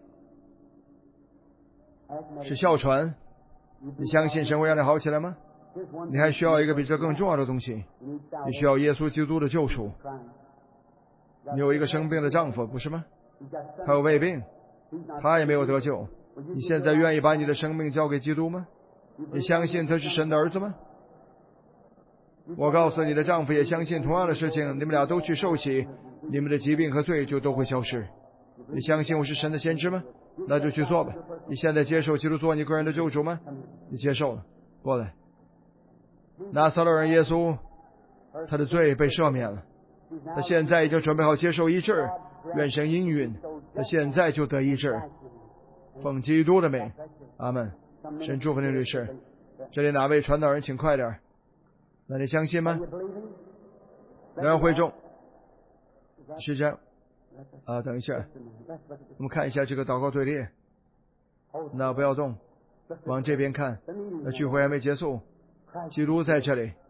是哮喘？你相信神会让你好起来吗？你还需要一个比这更重要的东西，你需要耶稣基督的救赎。你有一个生病的丈夫，不是吗？他有胃病，他也没有得救。你现在愿意把你的生命交给基督吗？你相信他是神的儿子吗？我告诉你的丈夫也相信同样的事情，你们俩都去受洗，你们的疾病和罪就都会消失。你相信我是神的先知吗？那就去做吧。你现在接受基督做你个人的救主吗？你接受了，过来。拿撒勒人耶稣，他的罪被赦免了，他现在已经准备好接受医治，愿神应允，他现在就得医治，奉基督的名，阿门。神祝福你，律师。这里哪位传道人请快点。那你相信吗？两会众是这样啊，等一下，我们看一下这个祷告队列。那不要动，往这边看。那聚会还没结束，基督在这里。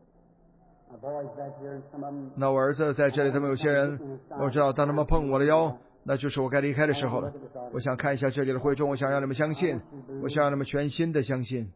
那我儿子在这里，他们有些人，我知道当他们碰我的腰，那就是我该离开的时候了。我想看一下这里的会众，我想让你们相信，我想让你们全心的相信。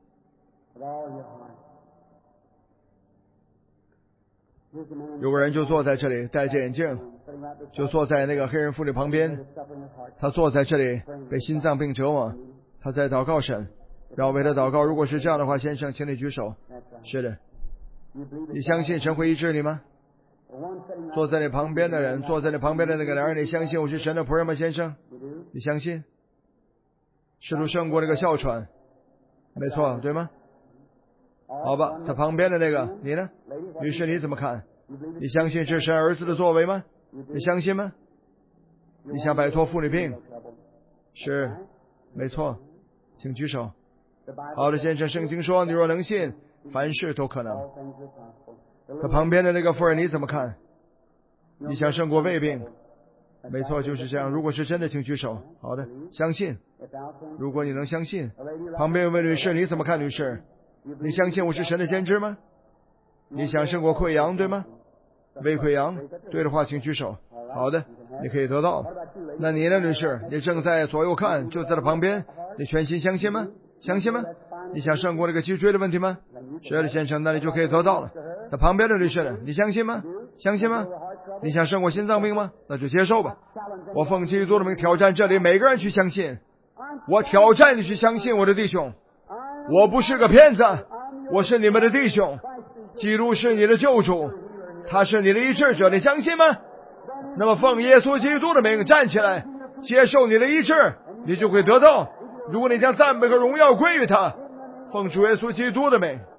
有个人就坐在这里，戴着眼镜，就坐在那个黑人妇女旁边。他坐在这里，被心脏病折磨，他在祷告神，让我为他祷告。如果是这样的话，先生，请你举手。是的，你相信神会医治你吗？坐在你旁边的人，坐在你旁边的那个男人，你相信我是神的仆人吗，先生？你相信？是不是胜过那个哮喘？没错，对吗？好吧，他旁边的那个，你呢？女士，你怎么看？你相信是神儿子的作为吗？你相信吗？你想摆脱妇女病？是，没错，请举手。好的，先生，圣经说，你若能信，凡事都可能。他旁边的那个妇人，你怎么看？你想胜过胃病？ 没错，就是这样。如果是真的，请举手。好的，相信。如果你能相信，旁边有位女士，你怎么看，女士？你相信我是神的先知吗？你想胜过溃疡，对吗？胃溃疡，对的话，请举手。好的，你可以得到。那你呢，女士？你正在左右看，就在他旁边，你全心相信吗？相信吗？你想胜过那个脊椎的问题吗？是的，先生，那你就可以得到了。那旁边的女士呢？你相信吗？相信吗？你想胜过心脏病吗？那就接受吧。我奉基督的名挑战这里每个人去相信。我挑战你去相信，我的弟兄。我不是个骗子，我是你们的弟兄。基督是你的救主，他是你的医治者，你相信吗？那么奉耶稣基督的名站起来，接受你的医治，你就会得到。如果你将赞美和荣耀归于他，奉主耶稣基督的名。